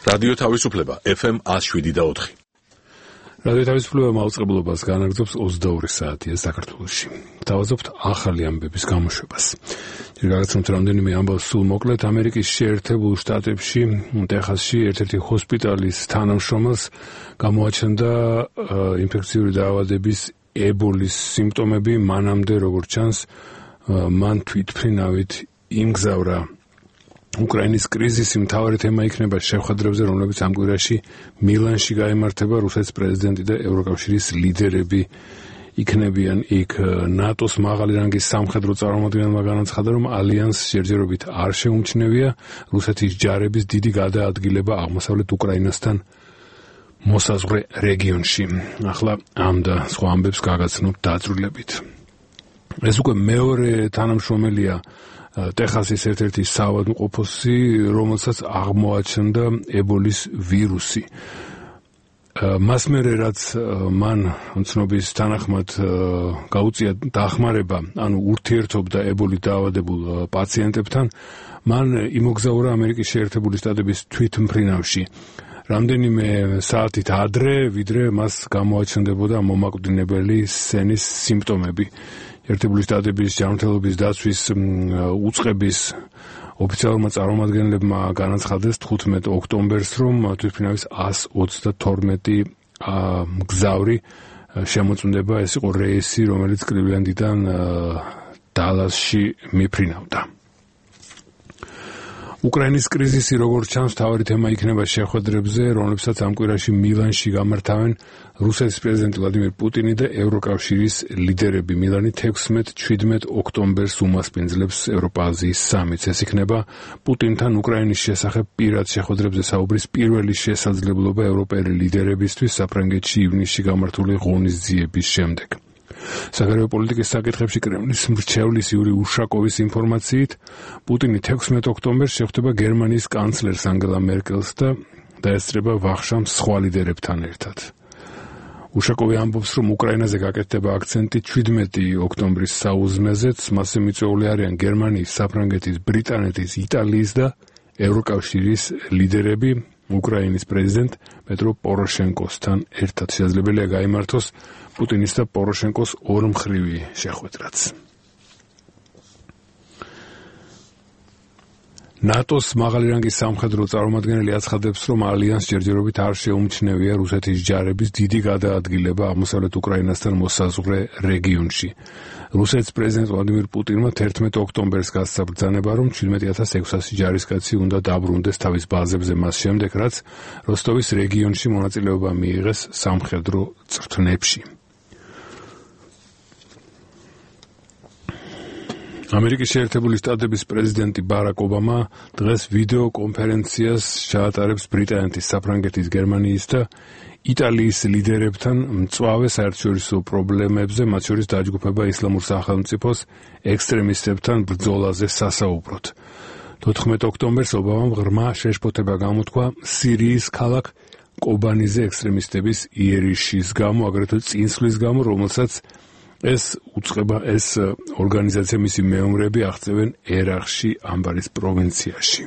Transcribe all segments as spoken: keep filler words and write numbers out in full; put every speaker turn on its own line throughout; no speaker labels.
რადიო თავისუფლება ეფ ემ one oh seven და four.
რადიო თავისუფლება მაუწყებლობას განაგრძობს ოცდაორი საათია საქართველოში. დავაზობთ ახალი ამბების გამოშვებას. ჯერ გაგაცნობთ რამდენიმე ამბავს სულ მოკლედ. ამერიკის შეერთებულ შტატებში, ტეხასში ერთ-ერთი ჰოსპიტალის თანამშრომელს გამოაჩნდა ინფექციური დაავადების ებოლის სიმპტომები, მანამდე როგორც ჩანს, მან თვითმფრინავით იმგზავრა. უკრაინის კრიზისი მთავარი თემა იქნება შეხვედრებზე, რომლებიც ამ კვირაში მილანში გაიმართება. რუსეთის პრეზიდენტი და ევროკავშირის ლიდერები იქნებიან იქ. ნატოს მაღალი რანგის სამხედრო წარმომადგენელმა განაცხადა, რომ ალიანსს ჯერჯერობით არ შეუმჩნევია რუსეთის ჯარების დიდი გადაადგილება აღმოსავლეთ უკრაინასთან მოსაზღვრე რეგიონში. ახლა ამ და სხვა ამბებს გაგაცნობთ დაწვრილებით. ეს უკვე მეორე თანამშრომელია ტეხასის ერთ-ერთი საავადმყოფოსი, რომელსაც აღმოაჩნდა ებოლის ვირუსი. მას მერე რაც მან ცნობის თანახმად გაუწია დახმარება, ანუ ურთიერთობდა ებოლით დაავადებულ პაციენტებთან, მან იმოგზაურა ამერიკის შეერთებული შტატების თვითმფრინავში. რამდენიმე საათით ადრე, ვიდრე მას გამოაჩნდებოდა მომაკვდინებელი სენის სიმპტომები. ერთებული შტატების ჯანმრთელობის დაცვის უწყების ოფიციალურმა წარმომადგენლებმა განაცხადეს თხუთმეტ ოქტომბერს, რომ თვითმფრინავის one twenty-two მგზავრი შემოწმდება. ეს იყო რეისი, რომელიც კლივლენდიდან დალასში მიფრინავდა. უკრაინის კრიზისი, როგორც ჩანს, მთავარი თემა იქნება შეხვედრებზე, რომლებსაც ამ კვირაში მილანში გამართავენ რუსეთის პრეზიდენტი ვლადიმირ პუტინი და ევროკავშირის ლიდერები. მილანი sixteen-seventeen ოქტომბერს უმასპინძლებს ევროპა-აზიის სამიტს. ეს იქნება პუტინთან უკრაინის შესახებ პირად შეხვედრებზე საუბრის პირველი შესაძლებლობა ევროპელი ლიდერებისთვის საფრანგეთში ივნისში გამართული ღონისძიების შემდეგ. საგარეო პოლიტიკის საკითხებში კრემლის მრჩევლის იური უშაკოვის ინფორმაციით, პუტინი sixteen ოქტომბერს შეხვდება გერმანიის კანცლერს ანგელა მერკელს და დაესწრება ვახშამს სხვა ლიდერებთან ერთად. უშაკოვი ამბობს, რომ უკრაინაზე გაკეთდება აქცენტი seventeen ოქტომბრის საუზმეზეც, მასზე მიწვეული არიან გერმანიის, საფრანგეთის, ბრიტანეთის, იტალიის და ევროკავშირის ლიდერები უკრაინის პრეზიდენტ პეტრო პოროშენკოსთან ერთად. შესაძლებელია გაიმართოს პუტინის და პოროშენკოს ორმხრივი შეხვედრაც. ნატოს მაღალი რანგის სამხედრო წარმომადგენელი აცხადებს, რომ ალიანსს ჯერჯერობით არ შეუმჩნევია რუსეთის ჯარების დიდი გადაადგილება აღმოსავლეთ უკრაინასთან მოსაზღვრე რეგიონში. რუსეთის პრეზიდენტ ვლადიმირ პუტინმა thirteen ოქტომბერს გასცა ბრძანება, რომ seventeen thousand six hundred ჯარისკაცი უნდა დაბრუნდეს თავის ბაზებზე მას შემდეგ, რაც როსტოვის რეგიონში მონაწილეობა მიიღეს სამხედრო წვრთნებში. ამერიკის შეერთებული შტატების პრეზიდენტი ბარაკ ობამა დღეს ვიდეო კონფერენციას ჩაატარებს ბრიტანეთის, საფრანგეთის, გერმანიის და იტალიის ლიდერებთან მწვავე საერთაშორისო პრობლემებზე, მათ შორის დაჯგუფება ისლამურ სახელმწიფოს ექსტრემისტებთან ბრძოლაზე სასაუბროდ. fourteen ოქტომბერს ობამამ ღრმა შეშფოთება გამოთქვა სირიის ქალაქ კობანიზე ექსტრემისტების იერიშის გამო, აგრეთვე წინსვლის გამო, რომელსაც ეს უწყება ეს ორგანიზაცია მისი მეომრები აღწევენ ერაყში, ამბარის პროვინციაში.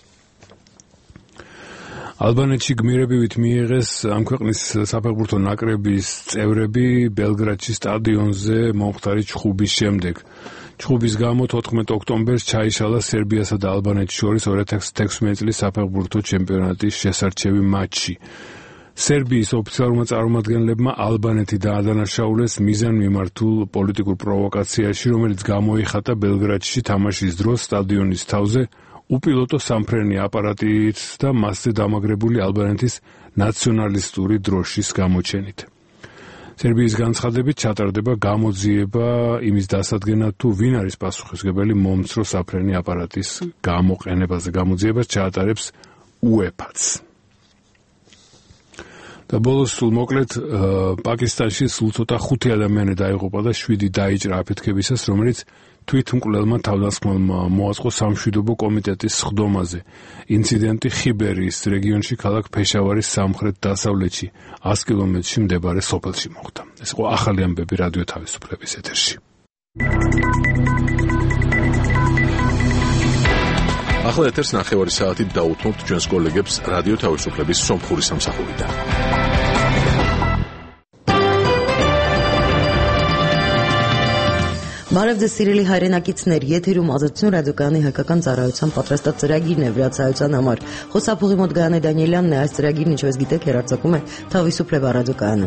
ალბანეთში გმირებივით მიიღეს ამ ქვეყნის საფეხბურთო ნაკრების წევრები ბელგრადში სტადიონზე მომხდარი ჩხუბის შემდეგ. ჩხუბის გამო fourteen ოქტომბერს ჩაიშალა სერბიასა და ალბანეთს შორის two thousand sixteen წლის საფეხბურთო ჩემპიონატის შესარჩევი მატჩი. სერბიის ოფიციალურმა წარმომადგენლებმა ალბანეთი დაადანაშაულეს მიზანმიმართულ პოლიტიკურ პროვოკაციაში, რომელიც გამოიხატა ბელგრადში თამაშის დროს სტადიონის თავზე უპილოტო სამფრენი აპარატით და მასზე დამაგრებული ალბანეთის ნაციონალისტური დროშის გამოჩენით. სერბიის განცხადებით ჩატარდება გამოძიება იმის დასადგენად, თუ ვინ არის პასუხისმგებელი მომცრო საფრენი აპარატის გამოყენებაზე. გამოძიებას ჩაატარებს უეფაც. და ბოლოს სულ მოკლედ პაკისტანში სულ ცოტა ხუთი ადამიანი დაიღუპა და შვიდი დაიჭრა აფეთქებისას, რომელიც თვითმკვლელმა თავდასხმელმა მოაწყო სამშვიდობო კომიტეტის სხდომაზე. ინციდენტი ხიბერის რეგიონში ქალაქ ფეშავარის სამხრეთ დასავლეთში one კილომეტრში მდებარე სოფელში მოხდა. ეს იყო ახალი ამბები რადიო თავისუფლების ეთერში.
ახლა ეთერს ნახევარი საათით დაუთმობთ ჩვენს კოლეგებს რადიო თავისუფლების სომხური სამსახურიდან.
Բարև ձեզ սիրելի հայրենակիցներ, եթերում ազատություն ռադիոկայանի հայկական ծառայության պատրաստած ծրագիրն է վրացայության համար։ Խոսափողի մոտ Գայանե Դանիելյանն է, այս ծրագիրն ինչպես գիտեք հեռարձակում է Թավիսուփլեվա ռադիոկայանը։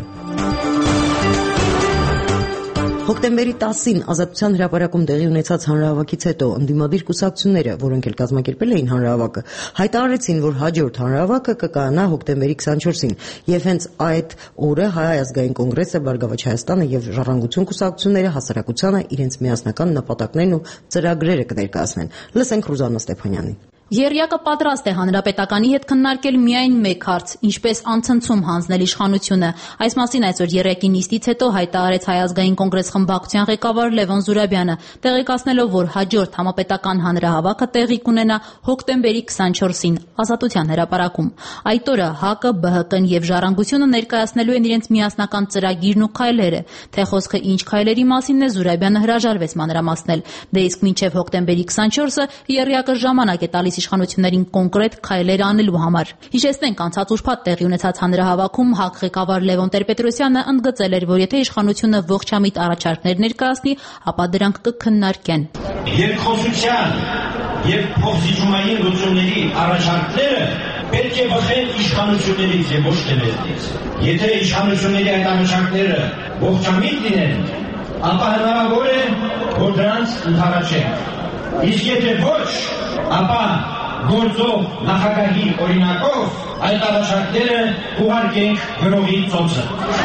Հոկտեմբերի տասին Ազատության հրապարակում տեղի ունեցած հանրահավաքից հետո ընդդիմադիր կուսակցությունները, որոնք էլ կազմակերպել էին հանրահավաքը, հայտարարեցին, որ հաջորդ հանրահավաքը կկայանա հոկտեմբերի քսանչորսին, եւ հենց այդ օրը Հայ ազգային կոնգրեսը, Բարգավաճ Հայաստանը եւ Ժառանգություն կուսակցությունները հասարակությանը իրենց միասնական նպատակներն ու ծրագրերը կներկայացնեն։ Լսենք Ռուզաննա Ստեփանյանին։
Եռյակը պատրաստ է հանրապետականի հետ քննարկել միայն մեկ հարց՝ ինչպես անցնցում հանձնել իշխանությունը։ Այս մասին այսօր եռյակի նիստից հետո հայտարարեց Հայ ազգային կոնգրես խմբակցության ղեկավար Լևոն Զուրաբյանը, տեղեկացնելով, որ հաջորդ համապետական հանրահավաքը տեղի կունենա հոկտեմբերի քսանչորսին Ազատության հրապարակում։ Այդ օրը ՀԱԿ-ը, ԲՀԿ-ն եւ Ժառանգությունը ներկայացնելու են իրենց միասնական ծրագիրն ու քայլերը։ Թե խոսքը ինչ քայլերի մասինն է, Զուրաբյանը հրաժարվեց մանրամասնել։ Դե իսկ մինչև հոկտեմբերի քսանչորսը եռյակը ժամանակ է տալիս իշխանություններին կոնկրետ քայլեր անելու համար։ Հիշեցնենք, անցած ուրբաթ տեղի ունեցած հանրահավաքում ՀԱԿ ղեկավար Լևոն Տեր-Պետրոսյանը ընդգծել էր, որ եթե իշխանությունը ողջամիտ առաջարկներ ներկայացնի, ապա դրանք կքննարկեն։
Երկխոսության եւ փոխզիջումային լուծումների առաջարկները պետք է բխեն իշխանություններից եւ ոչ թե մեզնից։ Եթե իշխանությունների այդ առաջարկները ողջամիտ լինեն, ապա հնարավոր է, որ դրանց ընդառաջենք։ Իսկ եթե ոչ, ապա գործող նախագահի օրինակով այդ առաջարկները ուղարկենք գրողի ծոցը։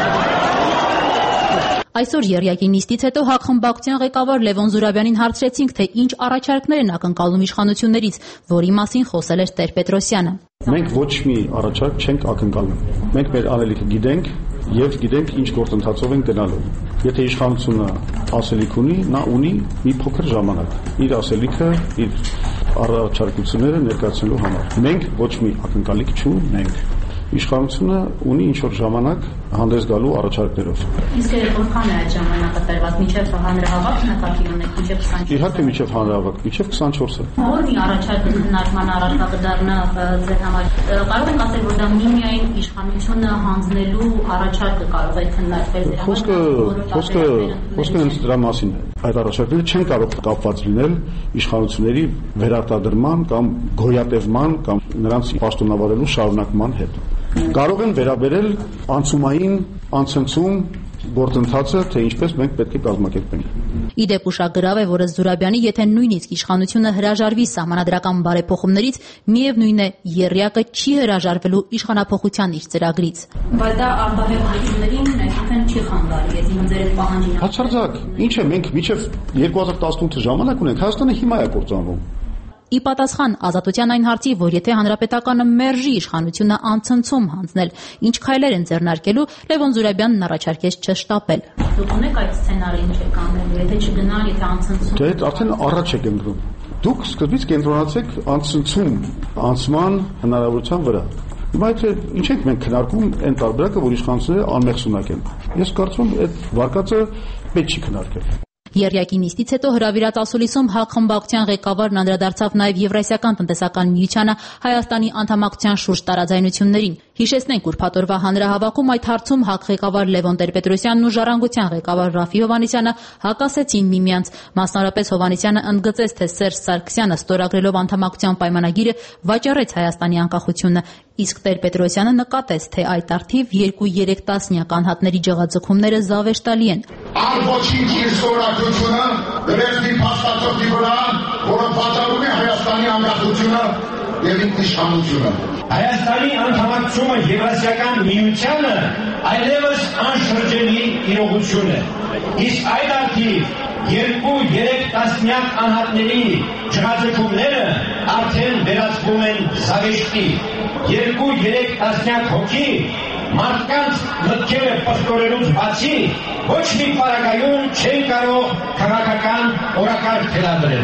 Այսօր եռյակի նիստից հետո ՀԱԿ խմբակցության ղեկավար Լևոն Զուրաբյանին հարցրեցինք, թե ինչ առաջարկներ են ակնկալում իշխանություններից, որի մասին խոսել էր Տեր-Պետրոսյանը։
Մենք ոչ մի առաջարկ չենք ակնկալում։ Մենք մեր անելիքը գիտենք եւ գիտենք ինչ գործընթացով են գնալու։ Եթե իշխանությունը ասելիք ունի, նա ունի մի փոքր ժամանակ իր ասելիքը, իր առաջարկությունները ներկայացնելու համար։ Մենք ոչ մի ակնկալիք չունենք։ Իշխանությունը ունի ինչ-որ ժամանակ հանդես գալու առաջարկներով։
Իսկ որքան է այդ ժամանակը տրված, մինչև հանրահավաք նկատի ունեք, մինչև քսանչորսը։
Իհարկե մինչև հանրահավաք, մինչև քսանչորսը։
Ո՞ր մի առաջարկը քննարկման առարկա կդառնա ձեր համար։ Կարող ենք ասել, որ դա միմիայն իշխանությունը հանձնելու առաջարկը կարող է քննարկվել դրա համար։
Խոսքը խոսքը խոսքը հենց դրա մասին է։ Այդ առաջարկները չեն կարող կապված լինել իշխանությունների վերարտադրման կամ գոյատևման կամ նրանց պաշտոնավարելու շարունակման հետ։ Կարող են վերաբերել անցումային անցնցում գործընթացը, թե ինչպես մենք պետք է կազմակերպենք։
Իդեպ ուշագրավ է, որ Զուրաբյանի, եթե նույնիսկ իշխանությունը հրաժարվի սահմանադրական բարեփոխումներից, միևնույն է, եռյակը չի հրաժարվելու իշխանափոխության իր ծրագրից։ Բայց դա արտահայտություններին այսինքն չի խանգարի, այսինքն ձեր պահանջին։
Հացարձակ, ինչ է, մենք մինչև երկու հազար տասնութ ժամանակ ունենք, Հայաստանը հիմա է կործանվում։
Ի պատասխան Ազատության այն հարցի, որ եթե հանրապետականը մերժի իշխանությունը անցնցում հանձնել, ինչ քայլեր են ձեռնարկելու, Լևոն Զուրաբյանն առաջարկեց չշտապել։ Դուք ունեք այդ սցենարին չեք անելու, եթե չգնա, եթե անցնցում։
Դե այդ արդեն առաջ է կենտրոնում։ Դուք սկզբից կենտրոնացեք անցնցում անցման հնարավորության վրա։ Հիմա եթե ինչ ենք մենք քննարկում այն տարբերակը, որ իշխանությունները անմեղսունակ են։ Ես կարծում եմ այդ վարկածը պետք չի քննարկել։
Եռյակի նիստից հետո հրավիրած ասուլիսում ՀԱԿ խմբակցության ղեկավարն անդրադարձավ նաև Եվրասիական տնտեսական միությանը Հայաստանի անդամակցության շուրջ տարաձայնություններին։ Հիշեցնենք, ուրբաթ օրվա հանրահավաքում այդ հարցում ՀԱԿ ղեկավար Լևոն Տեր-Պետրոսյանն ու Ժառանգության ղեկավար Ռաֆի Հովհաննիսյանը հակասեցին միմյանց։ Մասնավորապես Հովհաննիսյանը ընդգծեց, թե Սերժ Սարգսյանը ստորագրելով անդամակցության պայմանագիրը վաճառեց Հայաստանի անկախությունը, իսկ Տեր-Պետրոսյանը նկատեց, թե այդ արդիվ երկու-երեք տասնյակ անհատների ջղաձգումները զավեշտալի են։
Ոչինչ իր ստորագրությունը դրեց մի փաստաթղթի վրա, որը վաճառում է Հայաստանի անկախությունը եւ ինքնիշխանությունը։
Հայաստանի անդամակցումը Եվրասիական միությանը այլևս անշրջելի իրողություն է։ Իսկ այդ արդիվ երկու-երեք տասնյակ անհատների ջղաձգումները արդեն վերածվում են զավեշտի։ Երկու-երեք տասնյակ հոգի մարդկանց մտքերը պղտորելուց բացի ոչ մի պարագայում չեն կարող քաղաքական օրակարգ թելադրել։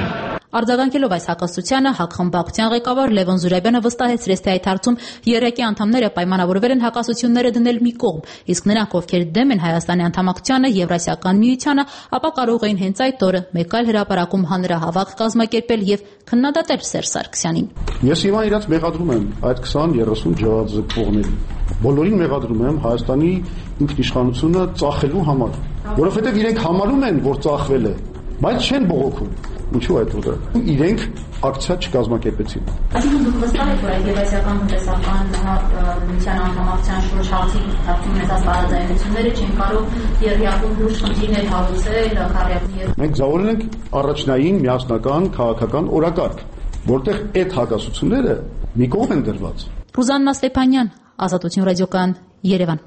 Արձագանքելով այս հակասությանը ՀԱԿ խմբակցության ղեկավար Լևոն Զուրաբյանը վստահեցրեց, թե այդ հարցում ԵՌԵԿ-ի անդամները պայմանավորվել են հակասությունները դնել մի կողմ, իսկ նրանք, ովքեր դեմ են Հայաստանի անդամակցությանը Եվրասիական միությանը, ապա կարող էին հենց այդ օրը մեկ այլ հրապարակում հանրահավաք կազմակերպել եւ քննադատել Սերժ Սարգսյանին։
Ես հիմա իրաց մեղադրում եմ այդ քսան երեսուն ջահաձգողներին։ Բոլորին մեղադրում եմ Հայաստանի ինքնիշխանությունը ծախելու համար, որովհետեւ իրենք համարում են, որ ծախվել է, բայց չեն բողոքում։ Ինչու այդ օրը իրենք ակցիա չկազմակերպեցին։
Այսինքն դուք վստահ եք, որ այդ Եվրասիական տնտեսական միության անդամակցության շուրջ հարցի հարցում ունեցած տարաձայնությունները չեն կարող ԵՌԵԱԿ-ում լուրջ խնդիրներ հարուցել, քարյակի։
Մենք զավորել ենք առաջնային միասնական քաղաքական օրակարգ, որտեղ այդ հակասությունները մի կողմ են դրված։
Ռուզաննա Ստեփանյան, Ազատություն ռադիոկայան, Երևան։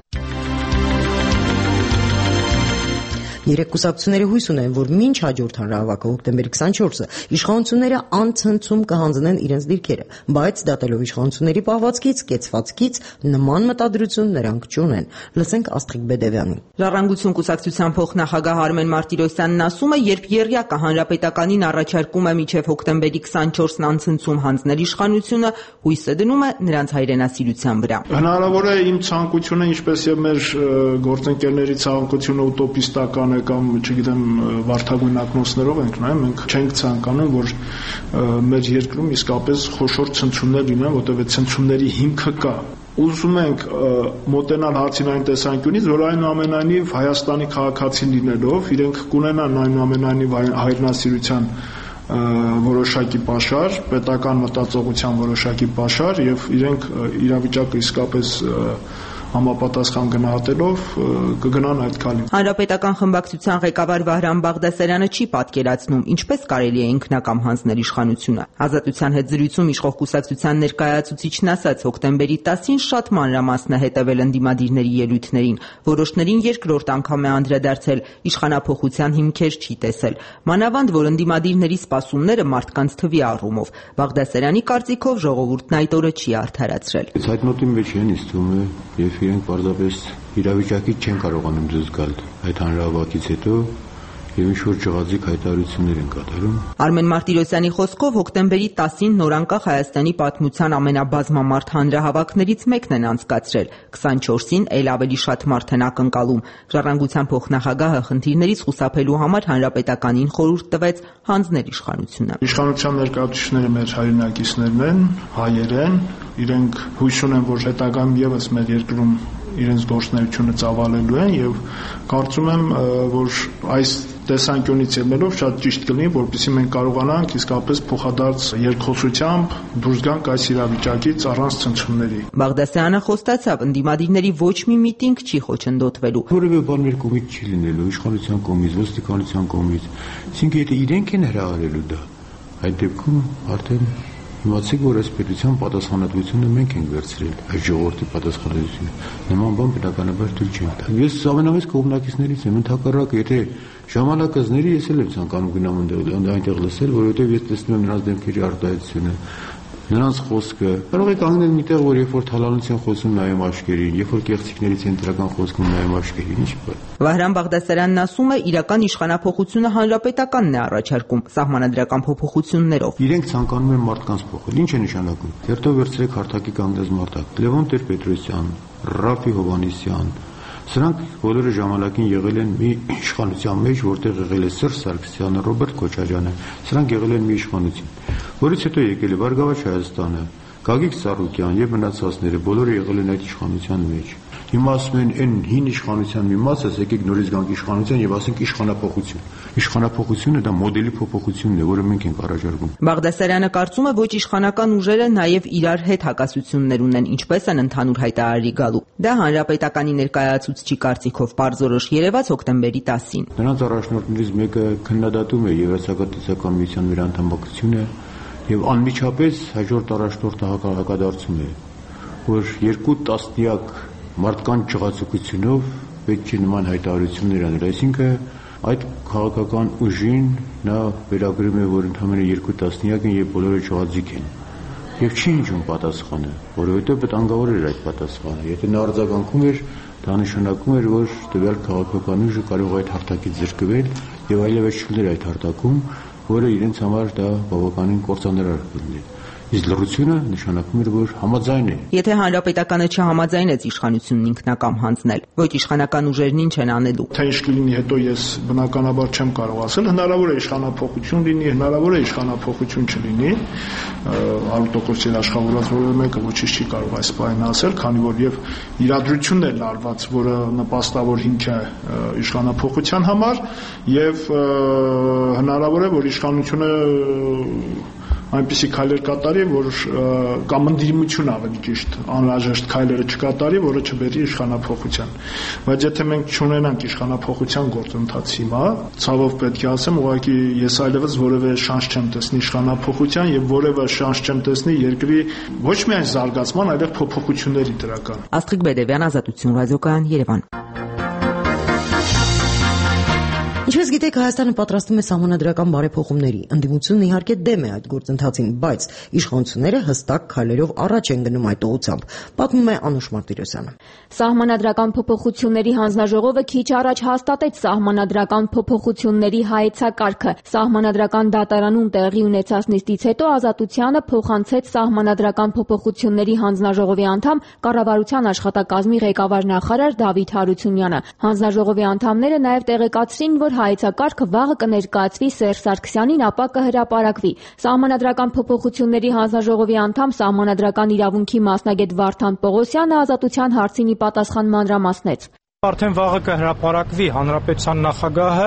Երեք կուսակցությունները հույս ունեն, որ մինչ հաջորդ հանրահավաքը հոկտեմբերի քսանչորսը իշխանությունները անցնցում կհանձնեն իրենց դիրքերը, բայց դատելով իշխանությունների պահվածքից, կեցվածքից նման մտադրություն նրանք չունեն։ Լսենք Աստղիկ Բեդևյանին։
Ժառանգություն կուսակցության փոխնախագահ Արմեն Մարտիրոսյանն ասում է, երբ ԵՌԵԱԿ-ը հանրապետականին առաջարկում է մինչև հոկտեմբերի քսանչորսն անցնցում հանձնել իշխանությունը, հույսը դնում է նրանց հայրենասիրության վրա։
Հնարավոր է իմ ցանկությունը, ինչպես եւ մեր գործընկերների ցանկությունը ուտոպիստական կամ չգիտեմ վարդագույն ակնոցներով ենք նայում, մենք չենք ցանկանում, որ մեր երկրում իսկապես խոշոր ցնցումներ լինեն, որտեղ այդ ցնցումների հիմքը կա։ Ուզում ենք մոտենալ հարցին այն տեսանկյունից, որ այնուամենայնիվ Հայաստանի քաղաքացի լինելով իրենք կունենան այնուամենայնիվ հայրենասիրության որոշակի պաշար, պետական մտածողության որոշակի պաշար եւ իրենք իրավիճակը իսկապես համապատասխան գնահատելով կգնան այդ քալին։
Հանրապետական խմբակցության ղեկավար Վահրամ Բաղդասարյանը չի պատկերացնում, ինչպես կարելի է ինքնակամ հանձնել իշխանությունը։ Ազատության հետ զրույցում իշխող կուսակցության ներկայացուցիչն ասաց, հոկտեմբերի տասին շատ մանրամասն է հետևել ընդդիմադիրների ելույթներին, որոշներին երկրորդ անգամ է անդրադարձել, իշխանափոխության հիմքեր չի տեսել։ Մանավանդ, որ ընդդիմադիրների սպասումները մարդկանց թվի առումով։ Բաղդասարյանի կարծիքով ժողովուրդն այդ օրը չի արդարացրել։
Այդ նոտի մեջ են իստում է եւ իրենք պարզապես իրավիճակի չեն կարողանում զգալ այդ հանրահավաքից հետո եւ ինչ-որ ջղաձիկ հայտարարություններ են կատարում։
Արմեն Մարտիրոսյանի խոսքով հոկտեմբերի տասին նորանկախ Հայաստանի պատմության ամենաբազմամարդ հանրահավաքներից մեկն են անցկացրել, քսանչորսին էլ ավելի շատ մարդ են ակնկալում։ Ժառանգության փոխնախագահը խնդիրներից խուսափելու համար հանրապետականին խորհուրդ տվեց հանձնել իշխանությունը։
Իշխանության ներկայացուցիչները մեր հայրենակիցներն են, հայեր են, իրենք հույս ունեն, որ հետագայում եւս մեր երկրում իրենց գործունեությունը ծավալելու են եւ կարծում եմ, որ այս տեսանկյունից ելնելով շատ ճիշտ կլինի, որպեսզի մենք կարողանանք իսկապես փոխադարձ երկխոսությամբ դուրս գանք այս իրավիճակից առանց ցնցումների։
Բաղդասարյանը խոստացավ, ընդդիմադիրների ոչ մի միտինգ չի խոչընդոտվելու։
Որևէ բան մեր կողմից չի լինելու, իշխանության կողմից, ոստիկանության կողմից։ Այսինքն եթե իրենք են հրահարելու դա, այդ դեպքում արդեն իմացեք, որ այս պետության պատասխանատվությունը մենք ենք վերցրել, այս ժողովրդի պատասխանատվությունը։ Նման բան բնականաբար թույլ չենք տա։ Ես ամենամեծ կողմնակիցներից եմ, ընդհակառակը, եթե ժամանակը զների, ես էլ եմ ցանկանում գնամ այնտեղ լսել, որովհետև ես տեսնում եմ նրանց դեմքերի արտահայտությունը, նրանց խոսքը։ Կարող եք կանգնել միտեղ, որ երբ որ թալանության խոսում նայում աշկերին, երբ որ կեղծիքների ցենտրական խոսքում նայում աշկերին, ինչ բան։
Վահրամ Բաղդասարյանն ասում է, իրական իշխանափոխությունը հանրապետականն է առաջարկում սահմանադրական փոփոխություններով։
Իրենք ցանկանում են մարդկանց փոխել։ Ինչ է նշանակում։ Երթով վերցրեք հարթակի կանգնած մարդակ։ Լևոն Տեր-Պետրոսյան, Ռաֆի Հովհաննիսյան, սրանք բոլորը ժամանակին եղել են մի իշխանության մեջ, որտեղ եղել է Սերժ Սարգսյանը, Ռոբերտ Քոչարյանը, սրանք եղել են մի իշխանություն, որից հետո եկել է Բարգավաճ Հայաստանը, Գագիկ Ծառուկյան եւ մնացածները, բոլորը եղել են այդ իշխանության մեջ։ Հիմա ասում են այն հին իշխանության մի մասը, եկեք նորից գանք իշխանության եւ ասենք իշխանափոխություն։ Իշխանափոխությունը դա մոդելի փոփոխությունն է, որը մենք ենք առաջարկում։
Բաղդասարյանը կարծում է, ոչ իշխանական ուժերը նաեւ իրար հետ հակասություններ ունեն, ինչպես են ընդհանուր հայտարարի գալու։ Դա հանրապետականի ներկայացուցչի կարծիքով պարզորոշ երևաց հոկտեմբերի տասին։
Նրանց առաջնորդներից մեկը քննադատում է Եվրասիական տնտեսական միության մեր անդամակցությունը եւ անմիջապես հաջորդ առաջնորդը հակադարձում է, որ երկու տասնյակ մարդկանց ջղացուկությունով պետք է նման հայտարարություններ անել, այսինքն այդ քաղաքական ուժին նա վերագրում է, որ ընդհանրապես երկու տասնյակ են եւ բոլորը ջղաձիկ են եւ չի հնչում պատասխանը, որովհետեւ վտանգավոր էր այդ պատասխանը։ Եթե նա արձագանքում էր, դա նշանակում էր, որ տվյալ քաղաքական ուժը կարող է այդ հարթակից զրկվել եւ այլևս չլներ այդ հարթակում որը իրենց համար դա բավականին կործաներար կլինի։ Իսկ լռությունը նշանակում է, որ համաձայն է։
Եթե հանրապետականը չհամաձայնեց իշխանությունն ինքնակամ հանձնել, ոչ իշխանական ուժերն ինչ են անելու։
Թե ինչ կլինի հետո ես բնականաբար չեմ կարող ասել, հնարավոր է իշխանափոխություն լինի, հնարավոր է իշխանափոխություն չլինի, հարյուր տոկոս երաշխավորած որևէ մեկը ոչինչ չի կարող այս բանը ասել, քանի որ եւ իրադրությունն է լարված, որը նպաստավոր հիմք է իշխանափոխության համար, եւ հնարավոր է, որ իշխանությունը այնպիսի քայլեր կատարի, որ կամ ընդդիմություն ավելի ճիշտ անհրաժեշտ քայլերը չկատարի, որը չբերի իշխանափոխության։ Բայց եթե մենք չունենանք իշխանափոխության գործընթաց հիմա, ցավով պետք է ասեմ, ուղղակի ես այլևս որևէ շանս չեմ տեսնի իշխանափոխության եւ որևէ շանս չեմ տեսնի երկրի ոչ միայն զարգացման, այլև փոփոխությունների դրական։
Աստղիկ Բեդևյան, Ազատություն ռադիոկայան, Երևան։
Ինչպես գիտեք, Հայաստանը պատրաստում է սահմանադրական բարեփոխումների։ Ընդդիմությունն իհարկե դեմ է այդ գործընթացին, բայց իշխանությունները հստակ քայլերով առաջ են գնում այդ ուղղությամբ, պատմում է Անուշ Մարտիրոսյանը։
Սահմանադրական փոփոխությունների հանձնաժողովը քիչ առաջ հաստատեց սահմանադրական փոփոխությունների հայեցակարգը։ Սահմանադրական դատարանում տեղի ունեցած նիստից հետո Ազատությանը փոխանցեց սահմանադրական փոփոխությունների հանձնաժողովի անդամ կառավարության աշխատակազմի ղեկավար նախարար Դավիթ Հարությունյանը։ Հանձնաժողովի անդամները նաև տեղեկացրին, որ հայեցակարգը վաղը կներկայացվի Սերժ Սարգսյանին, ապա կհրապարակվի։ Սահմանադրական փոփոխությունների հանձնաժողովի անդամ սահմանադրական իրավունքի մասնագետ Վարդան Պողոսյանը Ազատության հարցին ի պատասխան մանրամասնեց։
Արդեն վաղը կհրապարակվի հանրապետության նախագահը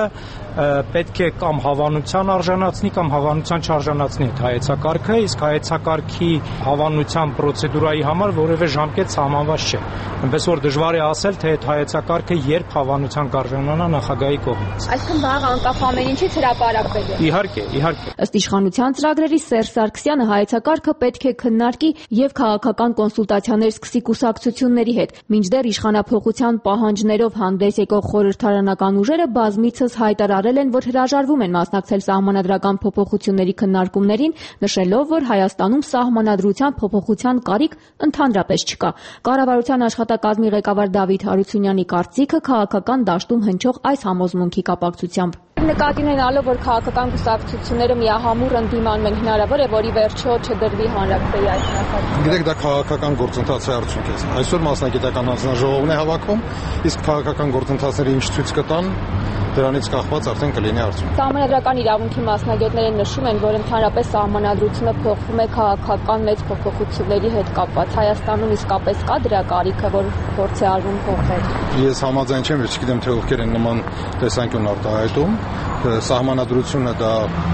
պետք է կամ հավանության արժանացնի կամ հավանության չարժանացնի այդ հայեցակարգը, իսկ հայեցակարգի հավանության պրոցեդուրայի համար որևէ ժամկետ սահմանված չէ։ Այնպես որ դժվար է ասել, թե այդ հայեցակարգը երբ հավանության կարժանանա նախագահի կողմից։
Այսինքն վաղը անկախ ամեն ինչից հրապարակվել է։
Իհարկե, իհարկե։
Ըստ իշխանության ծրագրերի Սերժ Սարգսյանը հայեցակարգը պետք է քննարկի եւ քաղաքական կոնսուլտացիաներ սկսի կուսակցությունների հետ, մինչդեռ իշխանափոխության պահանջներով հանդես եկող խորհրդարանական ուժերը բազմիցս հայտարարել են, որ հրաժարվում են մասնակցել սահմանադրական փոփոխությունների քննարկումներին, նշելով, որ Հայաստանում սահմանադրության փոփոխության կարիք ընդհանրապես չկա։ Կառավարության աշխատակազմի ղեկավար Դավիթ Հարությունյանի կարծիքը քաղաքական դաշտում հնչող այս համոզմունքի կապակցությամբ։ Նկատի ունենալով, որ քաղաքական կուսակցությունները միահամուռ ընդդիման են, հնարավոր է, որ ի վերջո չդրվի հանրապետի այս նախագծը։
Գիտեք, դա քաղաքական գործընթացի արդյունք է։ Այսօր մասնագիտական հանձնաժողովն է հավաքում, իսկ քաղաքական գործընթացները ինչ ցույց կտան, դրանից կախված արդեն կլինի արդյունք։
Սահմանադրական իրավունքի մասնագետները նշում են, որ ընդհանրապես սահմանադրությունը փոխվում է քաղաքական մեծ փոփոխությունների հետ կապված։ Հայաստանում իսկապես կա դրա կարիքը, որ փորձ է արվում փոխել։
Ես համաձայն չեմ, ես չգիտեմ, թե ովքեր են նման տեսանկյուն արտահայտում։ Սահմանադրությունը դա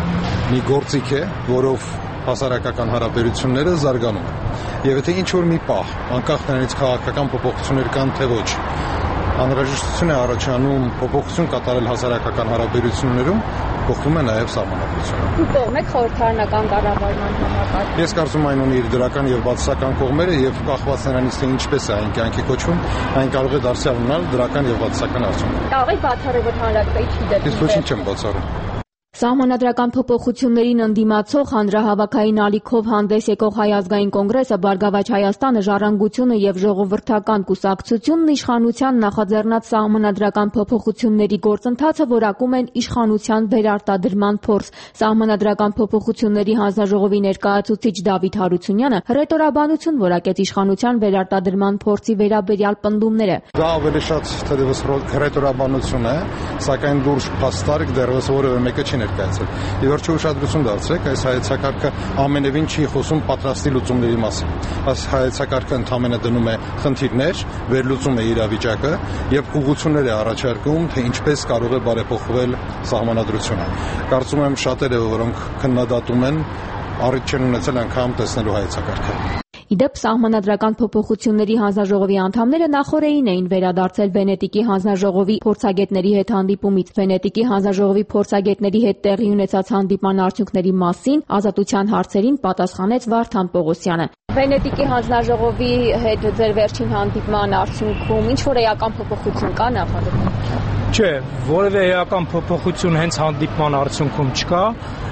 մի գործիք է, որով հասարակական հարաբերությունները զարգանում են։ Եվ եթե ինչ-որ մի պահ, անկախ նրանից քաղաքական փոփոխություններ կան թե ոչ, անհրաժեշտություն է առաջանում փոփոխություն կատարել հասարակական հարաբերություններում, փոխվում է նաև սահմանադրությունը։
Դու կողմ եք խորհրդարանական կառավարման համակարգ։
Ես կարծում եմ այն ունի իր դրական եւ բացասական կողմերը եւ կախված նրանից թե ինչպես է այն կյանքի կոչվում, այն կարող է դարձյալ ունենալ դրական եւ բացասական արդյունք։
Կարող է բացառել, որ հանրապետի չի դեպի։
Ես ոչինչ չեմ բացառում։
Սահմանադրական փոփոխություններին ընդդիմացող հանրահավաքային ալիքով հանդես եկող Հայ ազգային կոնգրեսը, Բարգավաճ Հայաստանը, Ժառանգությունը եւ Ժողովրդական կուսակցությունն իշխանության նախաձեռնած սահմանադրական փոփոխությունների գործընթացը որակում են իշխանության վերարտադրման փորձ։ Սահմանադրական փոփոխությունների հանձնաժողովի ներկայացուցիչ Դավիթ Հարությունյանը հռետորաբանություն որակեց իշխանության վերարտադրման փորձի վերաբերյալ պնդումները։
Դա ավելի շատ թերևս հռետորաբանություն է, սակայն լուրջ փաստարկ դեռևս որևէ մեկը չի ներկայացել։ Ի վերջո ուշադրություն դարձրեք, այս հայեցակարգը ամենևին չի խոսում պատրաստի լուծումների մասին։ Այս հայեցակարգը ընդհանրապես դնում է խնդիրներ, վերլուծում է իրավիճակը եւ ուղղություններ է առաջարկում, թե ինչպես կարող է բարեփոխվել սահմանադրությունը։ Կարծում եմ շատերը, որոնք քննադատում են, առիթ չեն ունեցել անգամ տեսնելու հայեցակարգը։
Իդեպ սահմանադրական փոփոխությունների հանձնաժողովի անդամները նախորդին էին վերադարձել Վենետիկի հանձնաժողովի փորձագետների հետ հանդիպումից։ Վենետիկի հանձնաժողովի փորձագետների հետ տեղի ունեցած հանդիպման արդյունքների մասին Ազատության հարցերին պատասխանեց Վարդան Պողոսյանը։ Վենետիկի հանձնաժողովի հետ ձեր վերջին հանդիպման արդյունքում ինչ որ էական փոփոխություն կա նախագծում։
Չէ, որևէ էական փոփոխություն հենց հանդիպման արդյունքում չկա։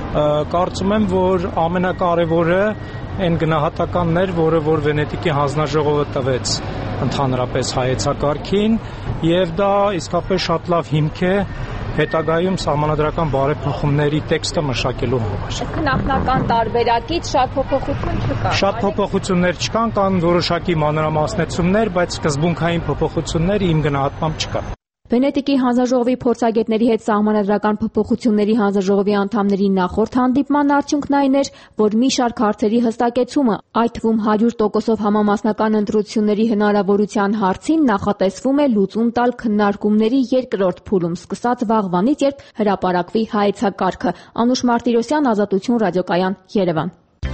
Կարծում եմ, որ ամենակարևորը այն գնահատականներ, որը որ Վենետիկի հանձնաժողովը տվեց ընդհանրապես հայեցակարգին, եւ դա իսկապես շատ լավ հիմք է հետագայում սահմանադրական բարեփոխումների տեքստը մշակելու համար։
Նախնական տարբերակից շատ փոփոխություն չկա։
Շատ փոփոխություններ չկան, կան որոշակի մանրամասնություններ, բայց սկզբունքային փոփոխություններ իմ գնահատմամբ չկա։
Վենետիկի հանձնաժողովի փորձագետների հետ սահմանադրական փոփոխությունների հանձնաժողովի անդամների նախորդ հանդիպման արդյունքն այն էր, որ մի շարք հարցերի հստակեցումը, այդ թվում հարյուր տոկոսով համամասնական ընտրությունների հնարավորության հարցին նախատեսվում է լուծում տալ քննարկումների երկրորդ փուլում, սկսած վաղվանից, երբ հրապարակվի հայեցակարգը։ Անուշ Մարտիրոսյան, Ազատություն, ռադիոկայան, Երևան։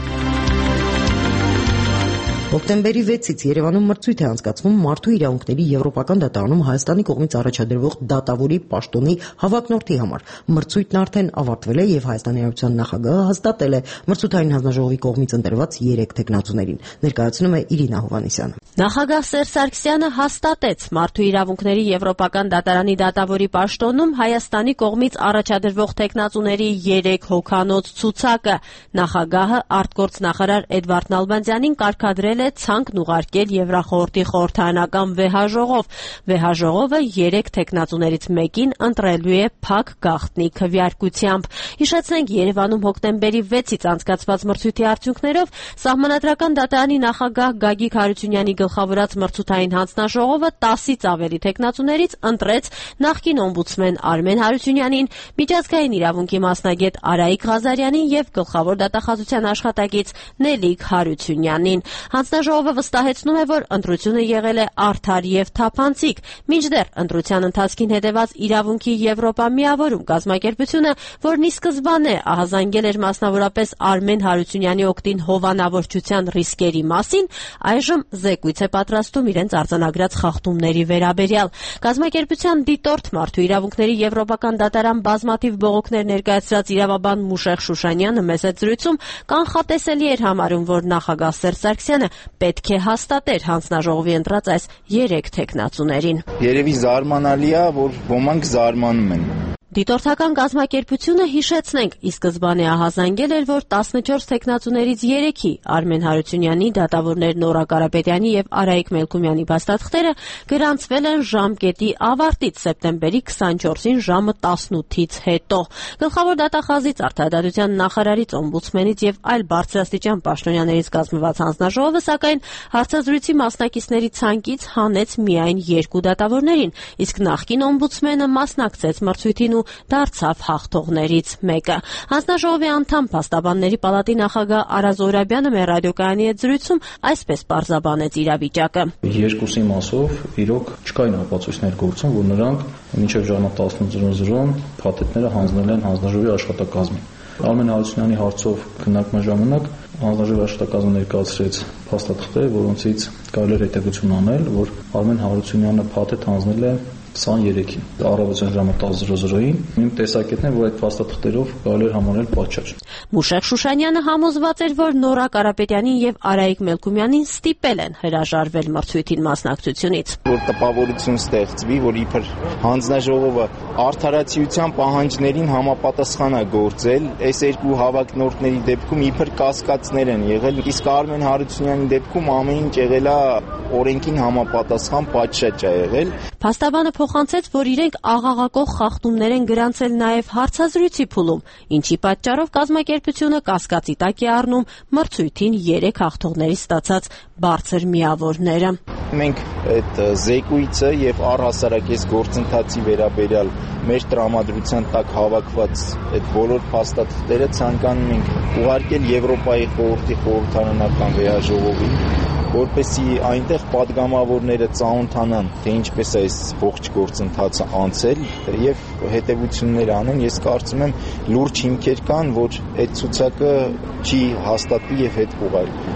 Հոկտեմբերի վեցից Երևանում մրցույթ է անցկացվում Մարդու իրավունքների Եվրոպական դատարանում Հայաստանի կողմից առաջադրվող դատավորի պաշտոնի հավակնորդի համար։ Մրցույթն արդեն ավարտվել է եւ Հայաստանի Հանրապետության նախագահը հաստատել է մրցութային հանձնաժողովի կողմից ընտրված երեք թեկնածուներին։ Ներկայացնում է Իրինա Հովհաննիսյանը։
Նախագահ Սերժ Սարգսյանը հաստատեց Մարդու իրավունքների Եվրոպական դատարանի դատավորի պաշտոնում Հայաստանի կողմից առաջադրվող թեկնածուների երեք հոգանոց ցուցակը։ Նախագահը արտգործնախարար Էդվարդ Նալբանդյանին կարգադրել է ցանկն ուղարկել Եվրախորհրդի խորհրդարանական վեհաժողով։ Վեհաժողովը երեք թեկնածուներից մեկին ընտրելու է փակ գաղտնի քվեարկությամբ։ Հիշեցնենք, Երևանում հոկտեմբերի վեցից անցկացված մրցույթի արդյունքներով Սահմանադրական դատարանի նախագահ Գագիկ Հարությունյանի գլխավորած մրցութային հանձնաժողովը տասից ավելի թեկնածուներից ընտրեց նախկին օմբուդսմեն Արմեն Հարությունյանին, միջազգային իրավունքի մասնագետ Արայիկ Ղազարյանին եւ գլխավոր դատախազության աշխատակից Նելիք Հարությունյանին։ Հանձնաժողովը վստահեցնում է, որ ընտրությունը եղել է արդար եւ թափանցիկ, մինչդեռ ընտրության ընթացքին հետեւած իրավունքի Եվրոպա միավորում կազմակերպությունը, որն ի սկզբանե ահազանգել էր մասնավորապես Արմեն Հարությունյանի օգտին հովանավորչության ռիսկերի մասին, այժմ զեկույց է պատրաստում իրենց արձանագրած խախտումների վերաբերյալ։ Կազմակերպության դիտորդ Մարդու իրավունքների Եվրոպական դատարան բազմաթիվ բողոքներ ներկայացրած իրավաբան Մուշեղ Շուշանյանը մեծ զրույցում կանխատեսելի էր համարում, որ նախագահ Սերժ Սարգսյանը պետք է հաստատեր հանձնաժողովի ընտրած այս երեք թեկնածուներին։
Երևի զարմանալի է, որ ոմանք զարմանում են։
Դիտորդական կազմակերպությունը, հիշեցնենք, ի սկզբանե ահազանգել էր, որ տասնչորս թեկնածուներից երեքի Արմեն Հարությունյանի, դատավորներ Նորա Կարապետյանի եւ Արայիկ Մելքումյանի փաստաթղթերը գրանցվել են ժամկետի ավարտից սեպտեմբերի քսանչորսին ժամը տասնութից հետո։ Գլխավոր դատախազից, Արդարադատության նախարարից, օմբուդսմենից եւ այլ բարձրաստիճան պաշտոնյաներից կազմված հանձնաժողովը, սակայն հարցազրույցի մասնակիցների ցանկից հանեց միայն երկու դատավորներին, իսկ նախկին օմբուդսմենը մասնակցեց մրցույթին ու դարձավ հաղթողներից մեկը։ Հանձնաժողովի անդամ Փաստաբանների պալատի նախագահ Արազ Օրաբյանը մեր ռադիոկայանի հետ զրույցում այսպես պարզաբանեց իրավիճակը։
Երկուսի մասով իրոք չկային ապացույցներ գործում, որ նրանք մինչև ժամը տասնութ փաթեթները հանձնել են հանձնաժողովի աշխատակազմին։ Արմեն Հարությունյանի հարցով քննարկման ժամանակ հանձնաժողովի աշխատակազմը ներկայացրեց փաստաթղթեր, որոնցից կարելի էր հետևություն անել, որ Արմեն Հարությունյանը փաթեթ հանձնել է քսաներեքին առավոտյան ժամը տասին իմ տեսակետն է, որ այդ փաստաթղթերով կարելի է համարել պատճառ։
Մուշեղ Շուշանյանը համոզված էր, որ Նորա Կարապետյանին եւ Արայիկ Մելքումյանին ստիպել են հրաժարվել մրցույթին մասնակցությունից։
Որ տպավորություն ստեղծվի, որ իբր հանձնաժողովը արդարացիության պահանջներին համապատասխան է գործել, այս երկու հավակնորդների դեպքում իբր կասկածներ են եղել, իսկ Արմեն Հարությունյանի դեպքում ամեն ինչ եղել է օրենքին համապատասխան, պատշաճ է եղել։
Փաստաբանը փոխանցեց, որ իրենք աղաղակող խախտումներ են գրանցել նաև հարցազրույցի փուլում, ինչի պատճառով կազմակերպությունը կասկածի տակ է առնում մրցույթին երեք հաղթողներից ստացած բարձր միավորները։
Մենք այդ զեկույցը եւ առհասարակ այս գործընթացի վերաբերյալ մեր տրամադրության տակ հավաքված այդ բոլոր փաստաթղթերը ցանկանում ենք ուղարկել Եվրոպայի խորհրդի խորհրդարանական վեհաժողովին, որպեսզի այնտեղ падգամավորները ծանոթանան, թե ինչպես է այս ողջ գործընթացը անցել եւ հետեւություններ անեն։ Ես կարծում եմ լուրջ հիմքեր կան, որ այդ ցուցակը չի հաստատվի եւ հետ կուղարկվի։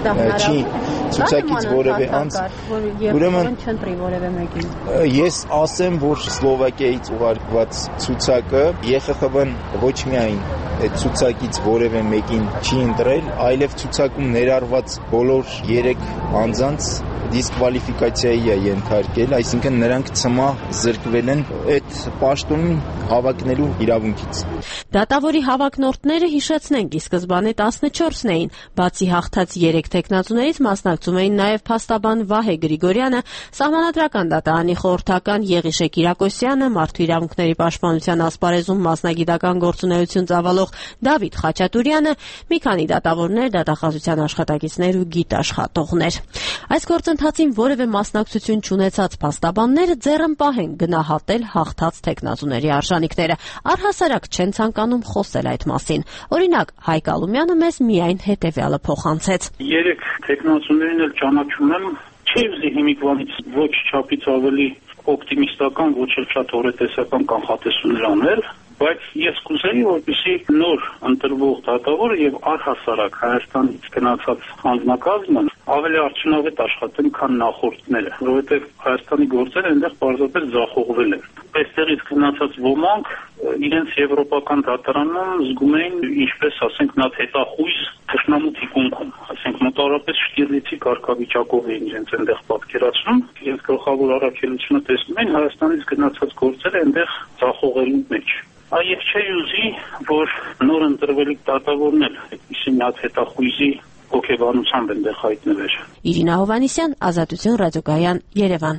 Չի ցուցակից որևէ անց, ուրեմն
չընտրի որևէ մեկին։
Ես ասեմ, որ Սլովակիայից ուղարկված ցուցակը Ե Խ Խ V-ն ոչ միայն այդ ցուցակից որևէ մեկին չի ընտրել, այլև ցուցակում ներառված բոլոր երեք անձանց դիսկվալիֆիկացիայի է ենթարկել, այսինքն նրանք ցմահ զրկվել են այդ պաշտոնին հավակնելու իրավունքից։
Դատավորի հավակնորդները հիշեցնենք, ի սկզբանե տասնչորսն էին, բացի հաղթած երեք տեխնացուներից մասնակցում էին նաև փաստաբան Վահե Գրիգորյանը, Սահմանադրական դատարանի խորհրդական Եղիշե Կիրակոսյանը, Մարդու իրավունքների պաշտպանության ասպարեզում մասնագիտական գործունեություն ծավալող Դավիթ Խաչատուրյանը, մի քանի դատավորներ, դատախազության աշխատակիցներ ու գիտաշխատողներ։ Այս գործընթացին որևէ մասնակցություն չունեցած փաստաբանները ձեռնպահ են գնահատել հաղթած տեխնացուների արժանինքները, առհասարակ չեն ցանկանում խոսել այդ մասին։ Օրինակ, Հայկ Ալումյանը մեզ միայն հետևյալը փոխանցեց.
Երեք տեխնացուներին էլ ճանաչում եմ, չի ուզի հիմիկվանից ոչ չափից ավելի օպտիմիստական, ոչ էլ շատ օրետեսական կանխատեսումներ անել, բայց ես կուզեի, որպեսզի նոր ընտրվող դատավորը եւ առհասարակ Հայաստանից գնացած անձնակազմը ավելի արդյունավետ աշխատեն, քան նախորդները, որովհետեւ Հայաստանի գործերը այնտեղ պարզապես ձախողվել են։ Այստեղից գնացած ոմանք իրենց եվրոպական դատարանում զգում էին, ինչպես ասենք, նա հետախույզ թշնամու թիկունքում, ասենք մոտավորապես Շտիրլիցի կարգավիճակով էին իրենց այնտեղ պատկերացնում, իրենց գլխավոր առաքելությունը տեսնում են Հայաստանից գնացած գործերը այնտեղ ձախողելու մեջ։ Այ ես չէի ուզի, որ նոր ընտրվելիք դատավորն էլ այդպիսի մի հատ հետախույզի հոգեբանությամբ այնտեղ հայտնվեր։
Իրինա Հովհաննիսյան, Ազատություն ռադիոկայան, Երևան։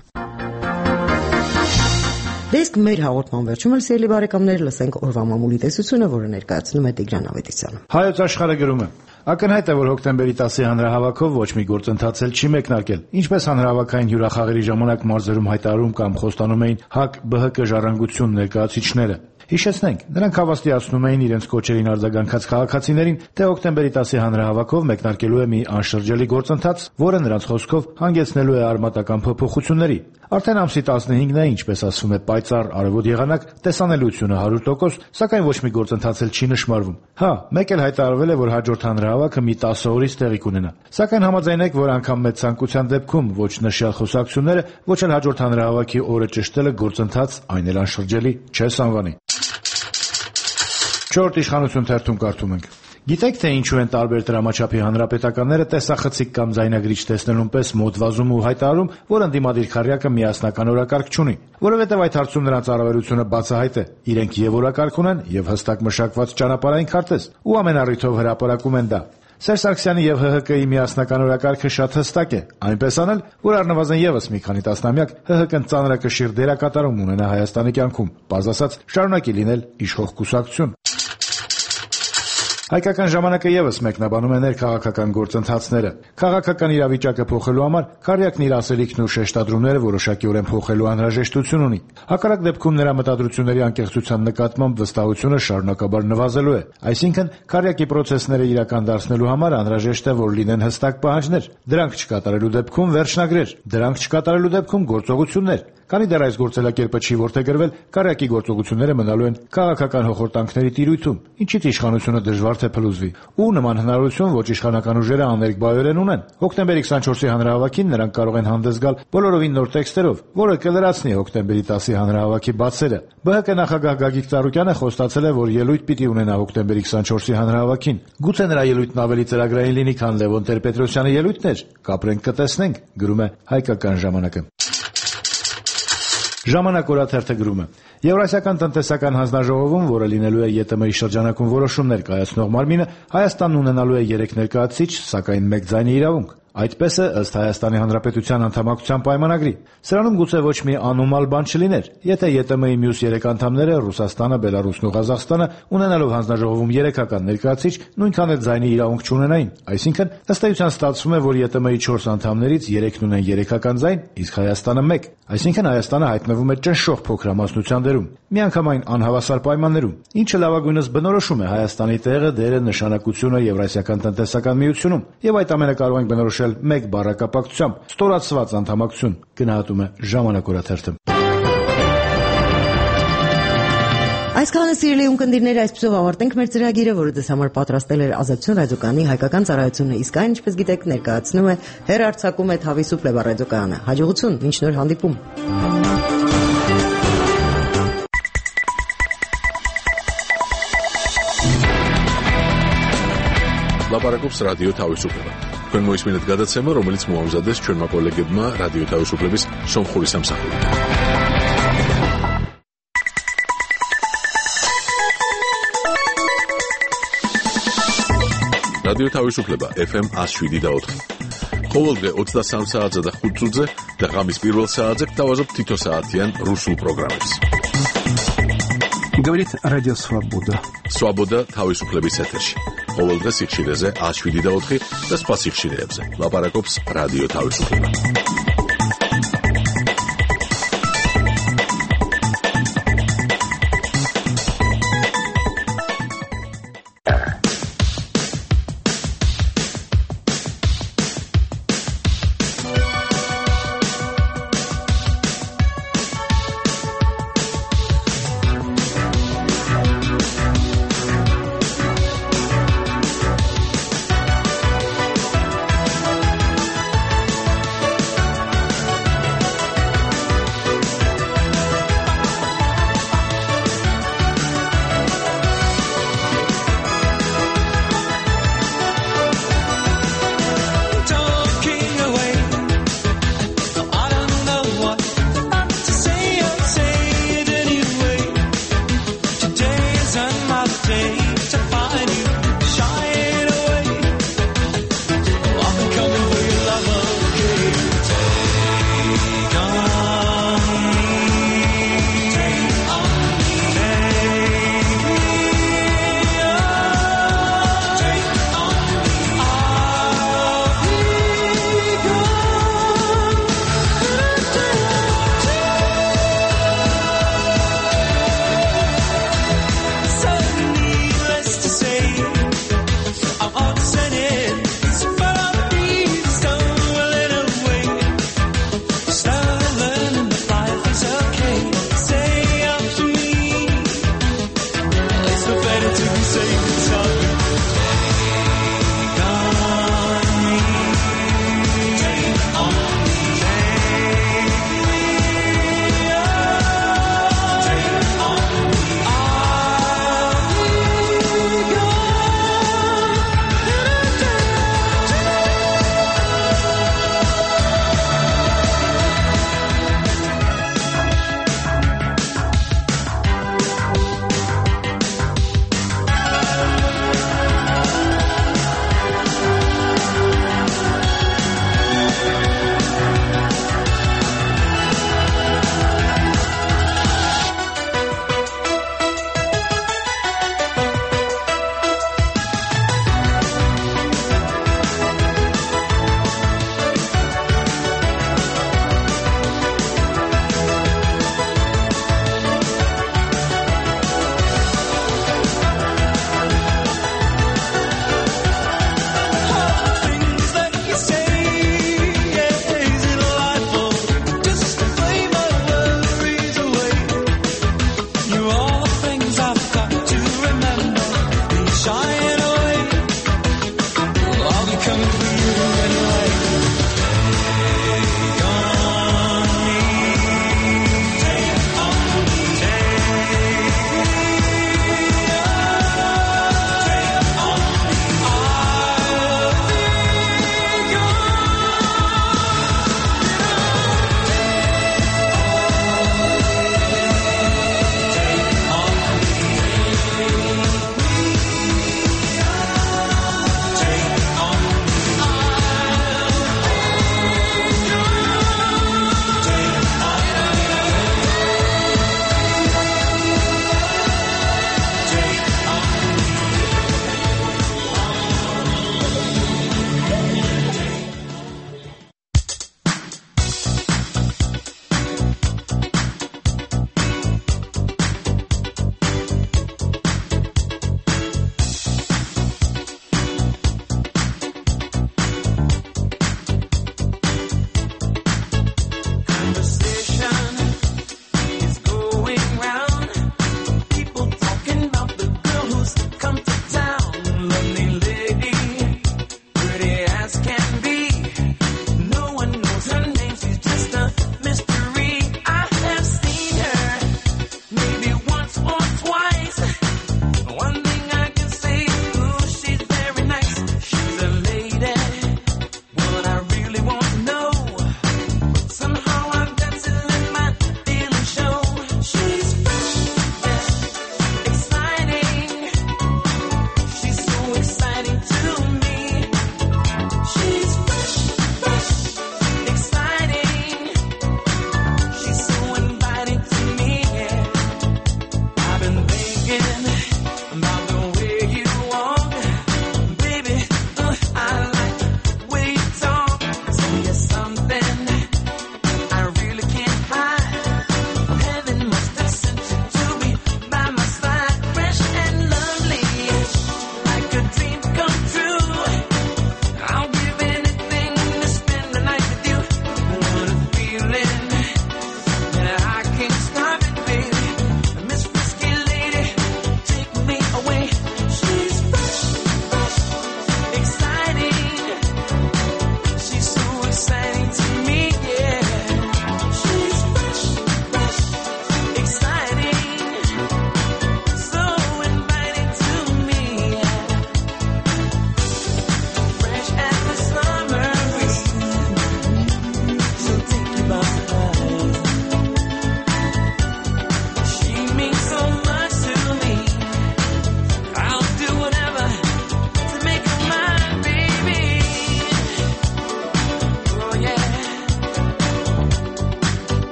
Դեսկ մեր հաղորդման վերջում էլ սիրելի բարեկամներ լսենք օրվա մամուլի տեսությունը, որը ներկայացնում է Տիգրան Ավետիսյանը։
Հայոց աշխարհը գրում է. Ակնհայտ է, որ հոկտեմբերի տասի հանրահավաքով ոչ մի գործընթաց էլ չի մեկնարկել։ Ինչպես հանրահավաքային հյուրախաղերի ժամանակ մարզերում հայտարարում կամ խոստանում էին ՀԱԿ-ԲՀԿ ժառանգություն ներկայացուցիչները։ Հիշեցնենք, նրանք հավաստիացնում էին իրենց կոչերին արձագանքած քաղաքացիներին, թե հոկտեմբերի տասի հանրահավաքով մեկնարկելու է մի անշրջելի գործընթաց, որը նրանց խոսքով հանգեցնելու է արմատական փոփոխությունների։ Արդեն ամսի տասնհինգն է, ինչպես ասվում է, պայծառ արևոտ եղանակ, տեսանելիությունը հարյուր տոկոս, սակայն ոչ մի գործընթաց էլ չի նշмарվում։ Հա, մեկ էլ հայտարարվել է, որ հաջորդ հանրահավաքը մի տասը օրից տեղի կունենա։ Սակայն համաձայնեք, որ անգամ մեծ ցանկության դեպքում ոչ նշյալ խոսակցությունները, ոչ էլ հաջորդ հանրահավաքի օրը ճշտելը գործընթաց, այն էլ անշրջելի չէ սանվանի։ Չորրորդ իշխանություն թերթում կարդում ենք. Գիտեք, թե ինչու են տարբեր դրամաչափի հանրապետականները տեսախցիկ կամ ձայնագրիչ տեսնելուն պես մոտ վազում ու հայտարարում, որ ընդդիմադիր քարյակը միասնական օրակարգ չունի, որովհետև այդ հարցում նրանց առավելությունը բացահայտ է։ Իրենք եւ օրակարգ ունեն, եւ հստակ մշակված ճանապարհային քարտեզ, ու ամեն առիթով հրապարակում են դա։ Սերժ Սարգսյանի եւ ՀՀԿ-ի միասնական օրակարգը շատ հստակ է, այնպես անել, որ առնվազն եւս մի քանի տասնամյակ ՀՀԿ-ն ծանրակշիռ դերակատարում ունենա Հայաստանի կյանքում, բաց ասած, շարունակի լինել իշխող կուսակցություն։ Հայկական ժամանակը եւս մեկնաբանում է ներքաղաքական գործընթացները։ Քաղաքական իրավիճակը փոխելու համար քարյակն իր ասելիքն ու շեշտադրումները որոշակիորեն փոխելու անհրաժեշտություն ունի։ Հակառակ դեպքում նրա մտադրությունների անկեղծության նկատմամբ վստահությունը շարունակաբար նվազելու է։ Այսինքն, քարյակի process-ները իրական դարձնելու համար անհրաժեշտ է, որ լինեն հստակ պահանջներ։ Դրանք չկատարելու դեպքում վերջնագրեր, դրանք չկատարելու դեպքում գործողություններ։ Քանի դեռ այս գործելակերպը չի որդեգրվել, քարյակի գործողությունները մնալու են քաղաքական հոխորտանքների տիրույթում, ինչից իշխանությունը դժվար թե փլուզվի։ Ու նման հնարավորություն ոչ իշխանական ուժերը աներկբայորեն ունեն։ Հոկտեմբերի քսանչորսի հանրահավաքին նրանք կարող են հանդես գալ բոլորովին նոր տեքստերով, որը կլրացնի հոկտեմբերի տասի հանրահավաքի բացերը։ ԲՀԿ նախագահ Գագիկ Ծառուկյանը խոստացել է, որ ելույթ պիտի ունենա հոկտեմբերի քսանչորսի հանրահավաքին։ Գուցե նրա ելույթն ավելի ծրագրային լինի, քան Լևոն Տեր-Պետրոսյանի ելույթն էր։ Կապրենք, կտեսնենք, գրում է Հայկական ժամանակը։ Ժամանակ օրաթերթը գրում է. Եվրասիական տնտեսական հանձնաժողովում, որը լինելու է ԵՏՄ-ի շրջանակում որոշումներ կայացնող մարմինը, Հայաստանն ունենալու է երեք ներկայացուցիչ, սակայն մեկ ձայնի իրավունք։ Այդպես է ըստ Հայաստանի Հանրապետության անդամակցության պայմանագրի։ Սրանում գուցե ոչ մի անոմալ բան չլիներ, եթե ԵՏՄ-ի մյուս երեք անդամները Ռուսաստանը, Բելարուսն ու Ղազախստանը ունենալով հանձնաժողովում երեքական ներկայացուցիչ նույնքան էլ ձայնի իրավունք չունենային։ Այսինքն, ըստ էության ստացվում է, որ ԵՏՄ-ի չորս անդամներից երեքն ունեն երեքական ձայն, իսկ Հայաստանը մեկ։ Այսինքն Հայաստանը հայտնվում է ճնշող փոքրամասնության դերում, միանգամայն անհավասար պայմաններում, ինչը լավագույնս բնորոշում է Հայաստանի տեղը, դերը, նշանակությունը Եվրասիական տնտեսական միությունում, եւ այդ ամենը կարող ենք բնորոշել մեկ բառակապակցությամբ՝ ստորացված անդամակցություն, գնահատում է Ժամանակ օրաթերթը։
Այսքանը սիրելի ունկնդիրներ, այսպեսով ավարտենք մեր ծրագիրը, որը ձեզ համար պատրաստել էր Ազատություն ռադիոկայանի հայկական ծառայությունը, իսկ այն, ինչպես գիտեք, ներկայացնում է հեռարձակում է Թավի Սուպլե ռադիոկայանը։ Հաջողություն, մինչ նոր հանդիպում։
Լապարակոպս ռադիո Թավի Սուպլե თქვენ მოისმინეთ გადაცემა, რომელიც მოამზადეს ჩვენმა კოლეგებმა რადიო თავისუფლების სომხური სამსახურიდან. რადიო თავისუფლება ეფ ემ one oh seven და four. ყოველდღე ოცდასამ საათზე და ხუთ წუთზე და ღამის პირველ საათზე გთავაზობთ თითო საათიან რუსულ პროგრამებს.
Говорит Радио Свобода.
Свобода თავისუფლების ეთერში. ყოველდღე სიხშირეზე one oh seven და four და სხვა სიხშირეებზე. ლაპარაკობს რადიო თავისუფლება.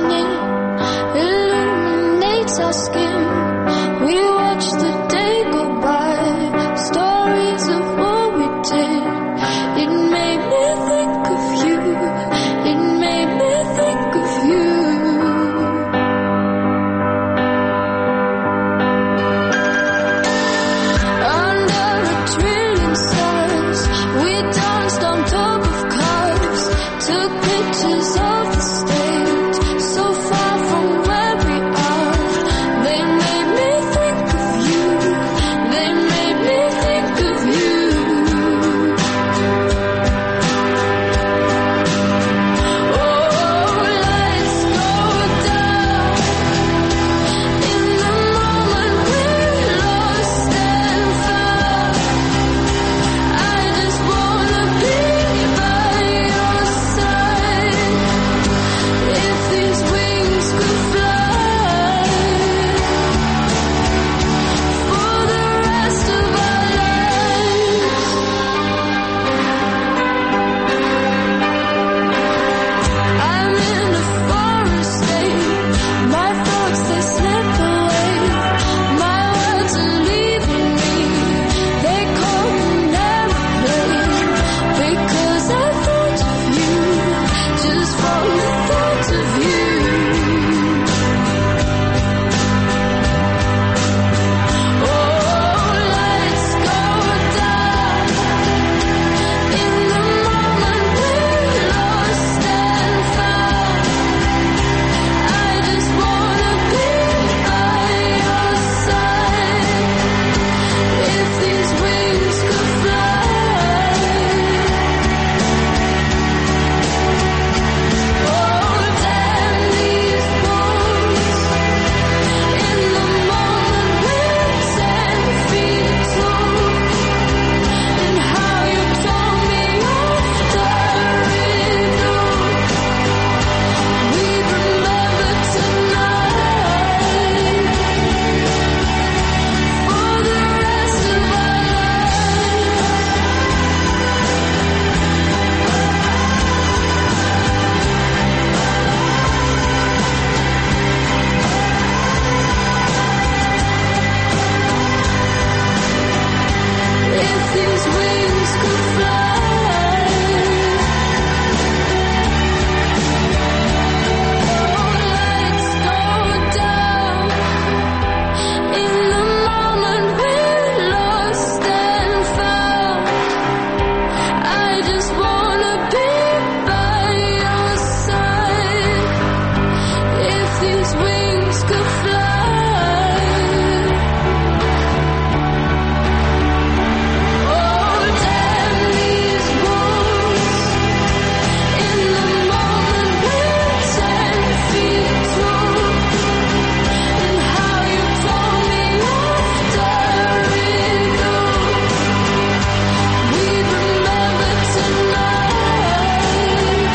lightning illuminates our skin. We watch the day go by, stories of what we did. It made me think of you, it made me think of you. Under a trillion stars, we danced on top of cars, took pictures of the stage, so far from where we are. They made me think of you, they made me think of you. Oh, lights go down in the moment we're lost and found. I just wanna be by your side. If these wings could fly for the rest of our lives. I'm in a forest state, my thoughts they slip away, my words are leaving me, they call an airplane, because I thought of you, just from the thought of you. Oh, lights go down in the moment we're lost and found. I just wanna be by your side. If these wings could fly. Oh, damn these bones. In the moment we're ten feet tall. And how you told me off the riddle. We remember tonight for the rest of our lives. If these wings could fly. Lights go down in the moment we're lost and found. I just wanna be by your side. If these wings could fly. Oh, damn these walls. In the moment we're ten feet tall. And how you told me off the riddle. We remember tonight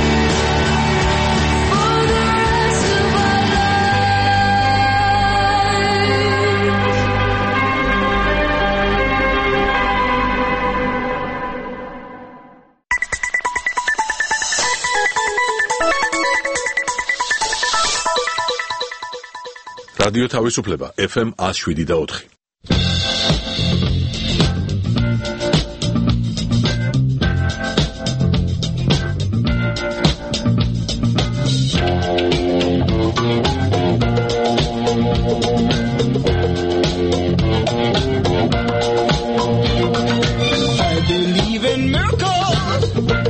for the rest of our
რადიო თავისუფლება ეფ ემ one oh seven და four.
I believe in miracles.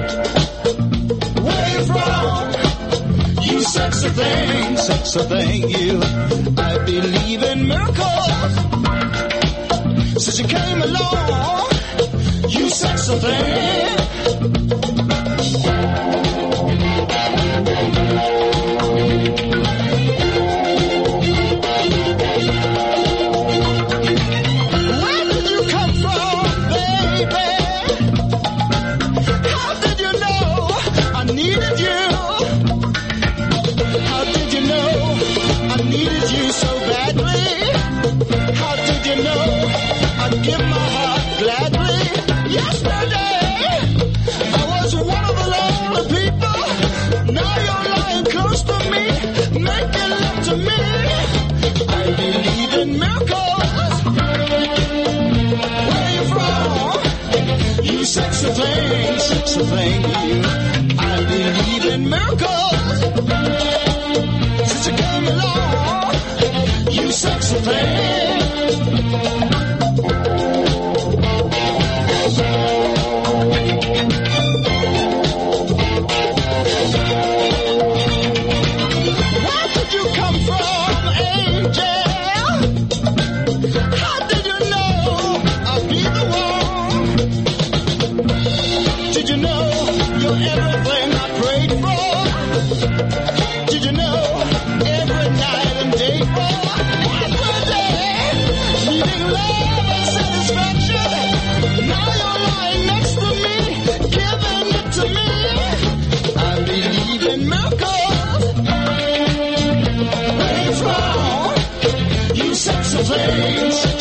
Where from? You sexy thing, sexy thing, you. I believe in miracles. Since you came along, you sexy thing. Where did you come from, baby? How did you know I needed you? How did you know I needed you so badly? How did you know I'd give my heart gladly? Yesterday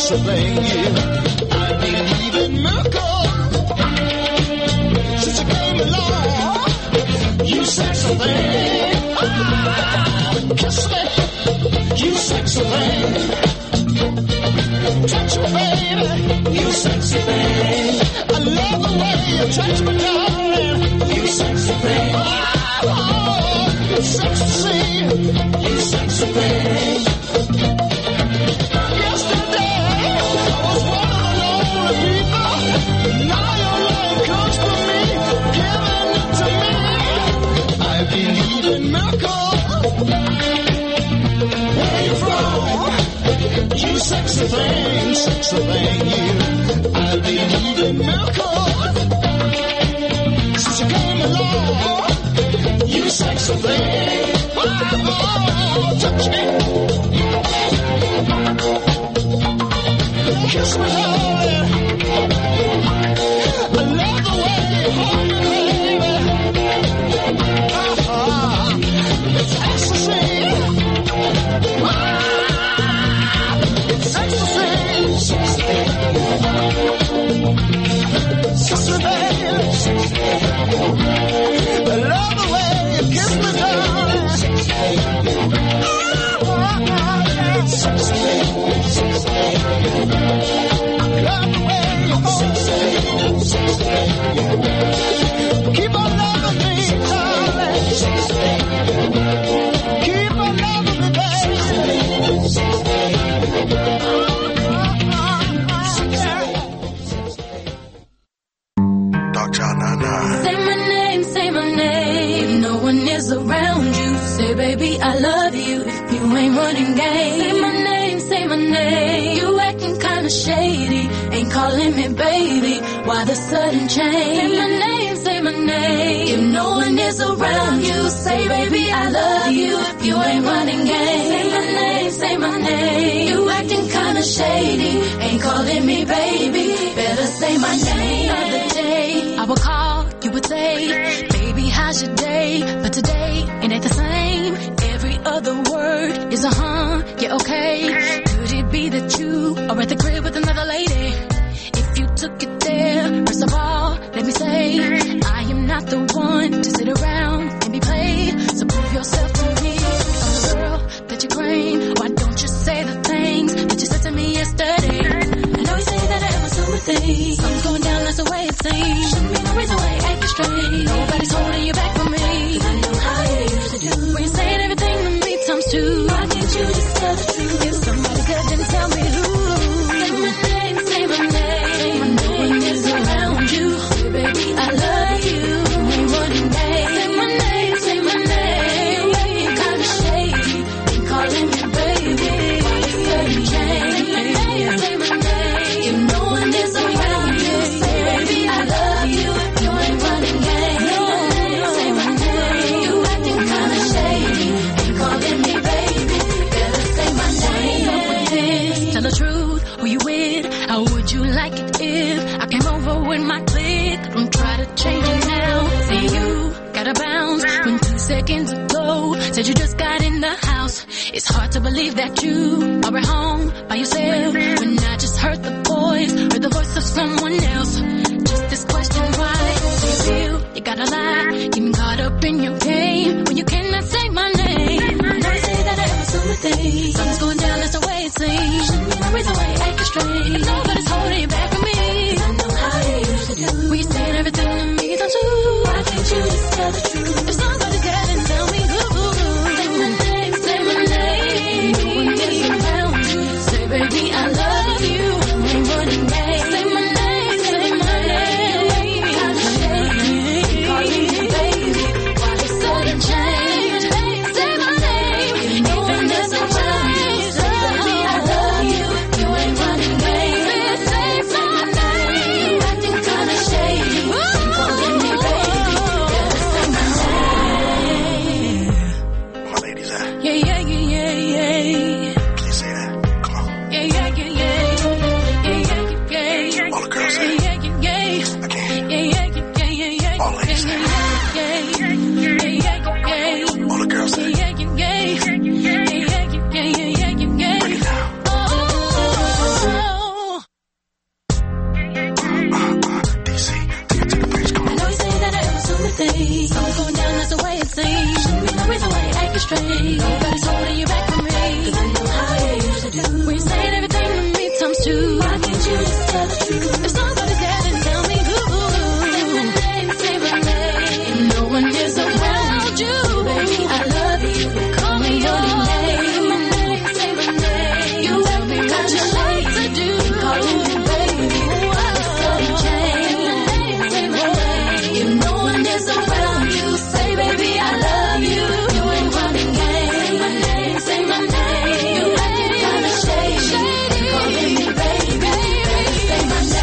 sexy thing, yeah. I believe in miracles. Since you came along, you sexy thing. Ah, kiss me, you sexy thing. Touch me, baby, you sexy thing. I love the way you touch me, darling. You sexy thing. Oh, you sexy, you sexy thing. Yesterday, I was one of the lonely people. Now your love comes to me, giving it to me. I believe in miracles. Where you from? You sexy thing, sexy thing, you. I believe in miracles. Since you came along, you sexy thing. Oh, touch me. Kiss me, darling. I love the way you hold me, baby. Uh-huh. It's ecstasy. Ah, it's ecstasy. Kiss me, baby. I love the way you kiss me, darling. Keep on loving me, darling. Keep on loving me, baby.
Doctor Nana.
Say my name, say my name. No one is around you. Say, baby, I love you. If you ain't running game. Say my name, say my name. You acting kinda shady. Ain't calling me baby. Why the sudden change? Say my name, say my name. If no one is around you, say, baby, I love you. If you ain't running game. Say my name, say my name. You acting kinda shady. Ain't calling me baby. Better say my name. The other day, I would call, you would say, baby, how's your day? But today, it ain't the same. Every other word is a huh, yeah, okay. Could it be that you are at the crib with another lady? If you took it there, first of all, let me say, I am not the one to sit around and be played. So prove yourself to me. I'm the girl that you claim. Why don't you say the things that you said to me yesterday? I know you say that I am assuming things. Something's going down, that's the way it seems. Shouldn't be no reason why you acting strange. Nobody's holding you back from me. 'Cause I know how you used to do. When you're saying everything to me times two. Why can't you just tell the truth? If somebody could, then tell me who. Say my name, say my name. No one is around you. Say, baby, I love you. Ain't running game. Say my name, say my name. You acting kinda shady. Ain't calling me baby. Why the sudden change? Say my name, say my name. If no one is around you, say, baby, I love you. You ain't running game. Say my name. You acting kinda shady. Ain't calling me baby. Better say my name. Tell the truth, who you with? How would you like it if I came over with my clique? Don't try to change it now. See, you gotta bounce when two seconds ago said you just got in the house. It's hard to believe that you are at home by yourself when I just heard the voice, heard the voice of someone else. Just this question, why do you feel you gotta lie? Getting caught up in your game when you cannot say my name. I know you say that I am assuming things. Something's going down, that's the way it seems. Shouldn't be no reason why you acting strange. Nobody's holding you back from me. 'Cause I know how you used to do. When you saying everything to me, don't you? Why can't you just tell the truth? If somebody could, then tell me who. Say my name, say my name. No one is around you. Say, baby, I love you. Ain't running game. Say my name, say my name. Kinda shady. Calling me baby. Why the sudden change? Say my name. No one is around you. Say, baby, I love you. You ain't running game. Say my name. Acting kinda shady. Calling me baby. Better say my name.
My ladies at?
Yeah, yeah, yeah, yeah, yeah.
Please say that. Come on.
Yeah, yeah, yeah, yeah. Yeah, yeah, yeah, yeah.
All the girls say
Yeah, yeah, yeah, yeah.
I can't.
Yeah, yeah, yeah, yeah, yeah.
All ladies say
Yeah, yeah, yeah, yeah, yeah.
All the girls say
Yeah, yeah, yeah, yeah. Yeah, yeah, yeah, yeah, yeah, yeah.
Break it down.
Oh, way. Nobody's holding you back from me. 'Cause I know how you used to do. When you saying everything to me times two. Why can't you just tell the truth? If somebody's there, then tell me who. Say my name, say my name. No one is around you, baby. I love you. Call me your name. Say my name, say my name. You tell me what you like to do. Calling me baby. It's sudden change. Say my name. If no one is around you, say baby I love you. You ain't running game. Say my name, say my name. You acting kinda shady. Calling me baby. Say my name.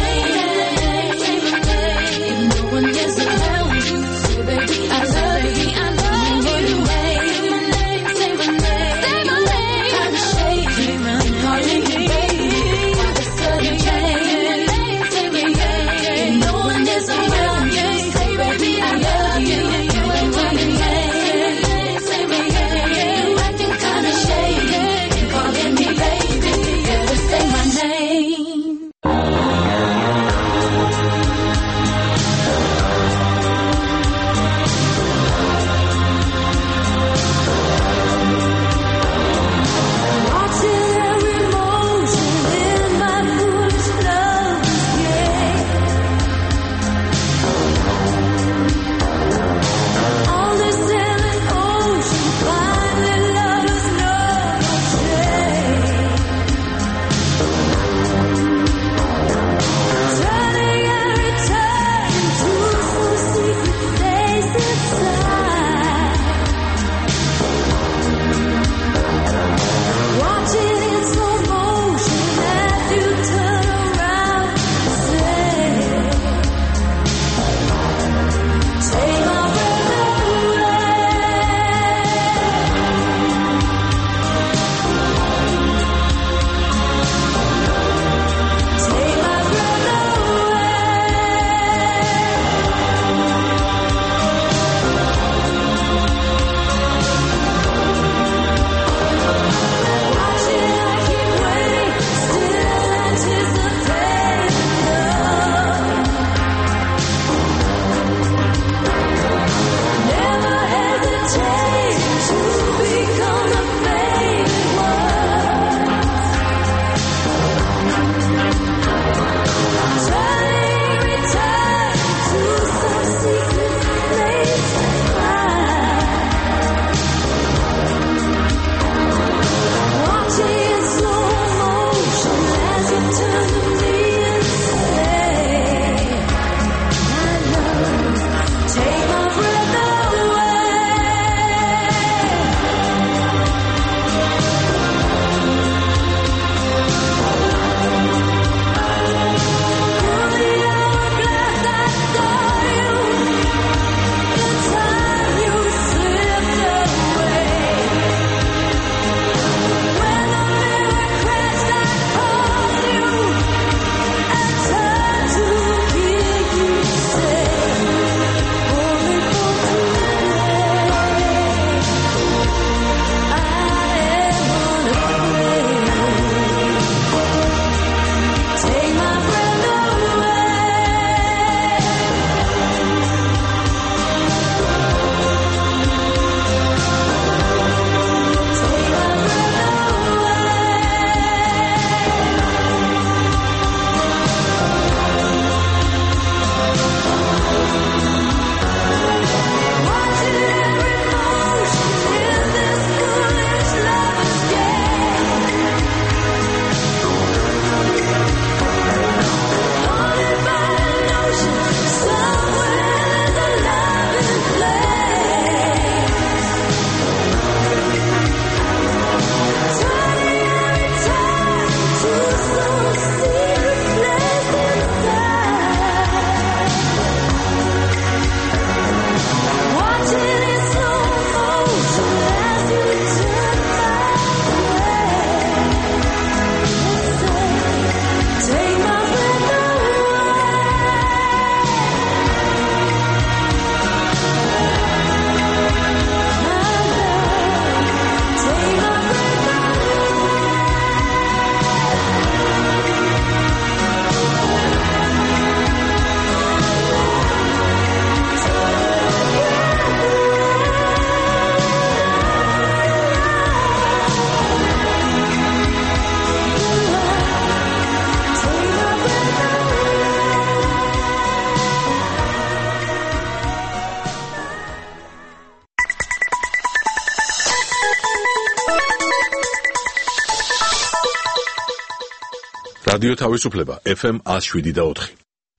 რადიო თავისუფლება ეფ ემ one oh seven და four.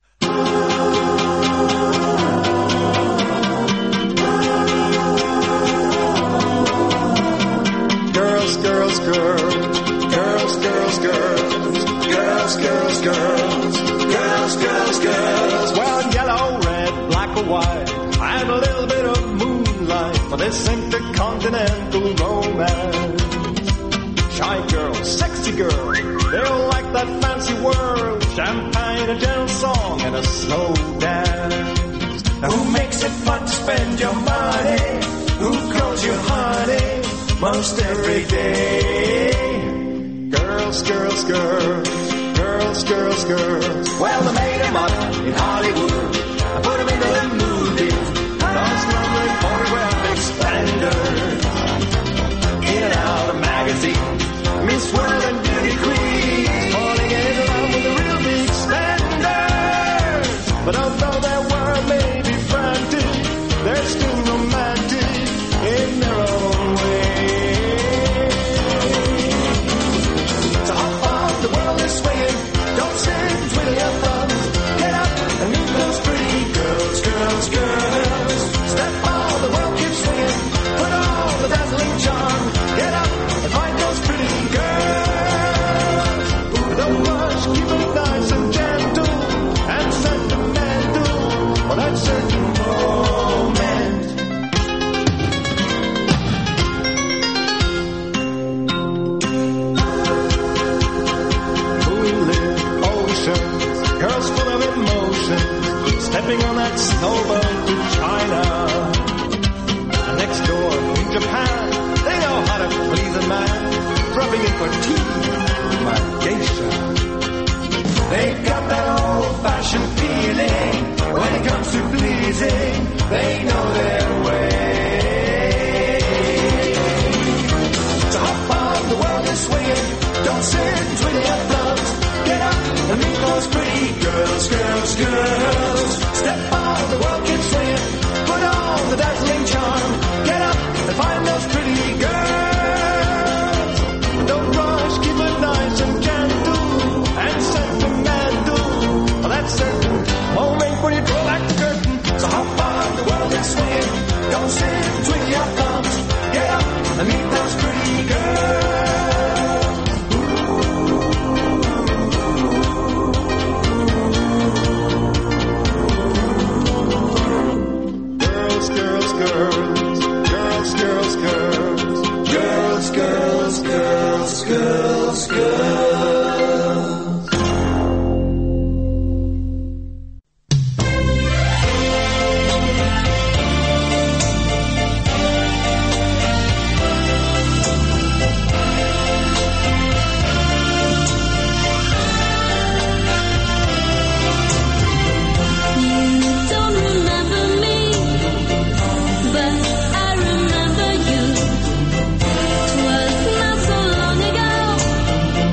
Girls, girls, girls, girls, girls, girls, girls, girls, girls, girls, girls, girls. Well, yellow, red, black or white, and a little bit of moonlight for this intercontinental romance. Shy girls, sexy girls, they all like that fancy world. Champagne, a gentle song, and a slow dance. Now who makes it fun to spend your money? Who calls you honey most every day? Girls, girls, girls, girls, girls, girls. Well, they made them up in Hollywood. I put them into the movies. Those lovely photographic splendors. In and out of magazines. Miss World and beauty queens. Falling in love with the real big spenders. But although their world may be frantic, they're still romantic in their own way. So hop on, the world is swinging. Don't sit and twiddle your thumbs. Get up and meet those pretty girls, girls, girls. Step on, the world keeps swinging. Put on the dazzling charm. Get up and find those pretty girls. Ooh, don't rush, keep it nice and gentle and sentimental for that certain moment. Moonlit oceans, girls full of emotion, stepping on that snowboat to China. And next door in Japan, they know how to please a man, dropping in for tea, my geisha. They got that old-fashioned feeling when it comes to pleasing. They know their way. So hop on, the world is swinging. Don't sit and twiddle your thumbs. Get up and meet those pretty girls, girls, girls. Step on, the world keeps swinging. Put on the dazzling charm. Get up and find those pretty girls. Don't rush, keep it nice and gentle and sentimental. Well, that's certain moment when you draw back the curtain. So hop on, the world is swinging. Don't sit and twiddle your thumbs. Get up and meet those pretty girls. Girls, girls, girls, girls, girls, girls, girls, girls, girls, girls, girls.
But I remember you. 'Twas not so long ago.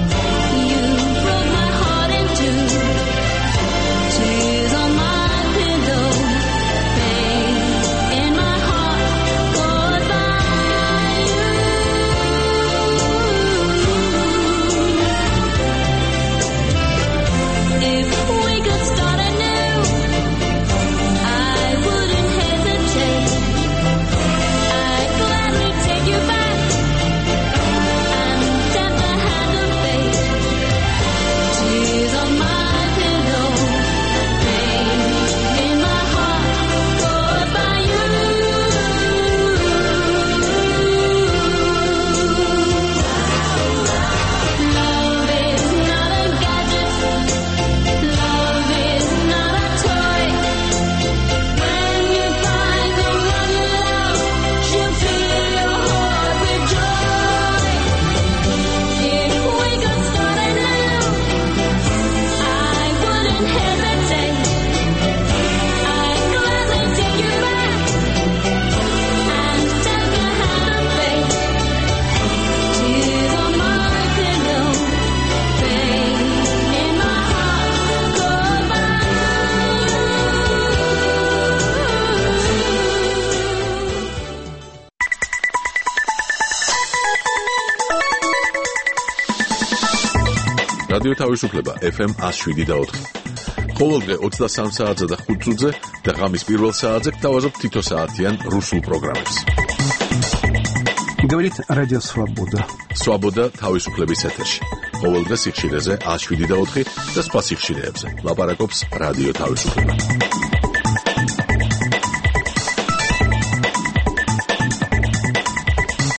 რადიო თავისუფლება ეფ ემ one oh seven და four. ყოველდღე ოცდასამ საათზე და ხუთ წუთზე და ღამის პირველ საათზე გთავაზობთ თითო საათიან რუსულ პროგრამებს.
Говорит Радио Свобода.
Свобода თავისუფლების ეთერში. ყოველდღე სიხშირეზე one oh seven და four და სხვა სიხშირეებზე. ლაპარაკობს რადიო თავისუფლება.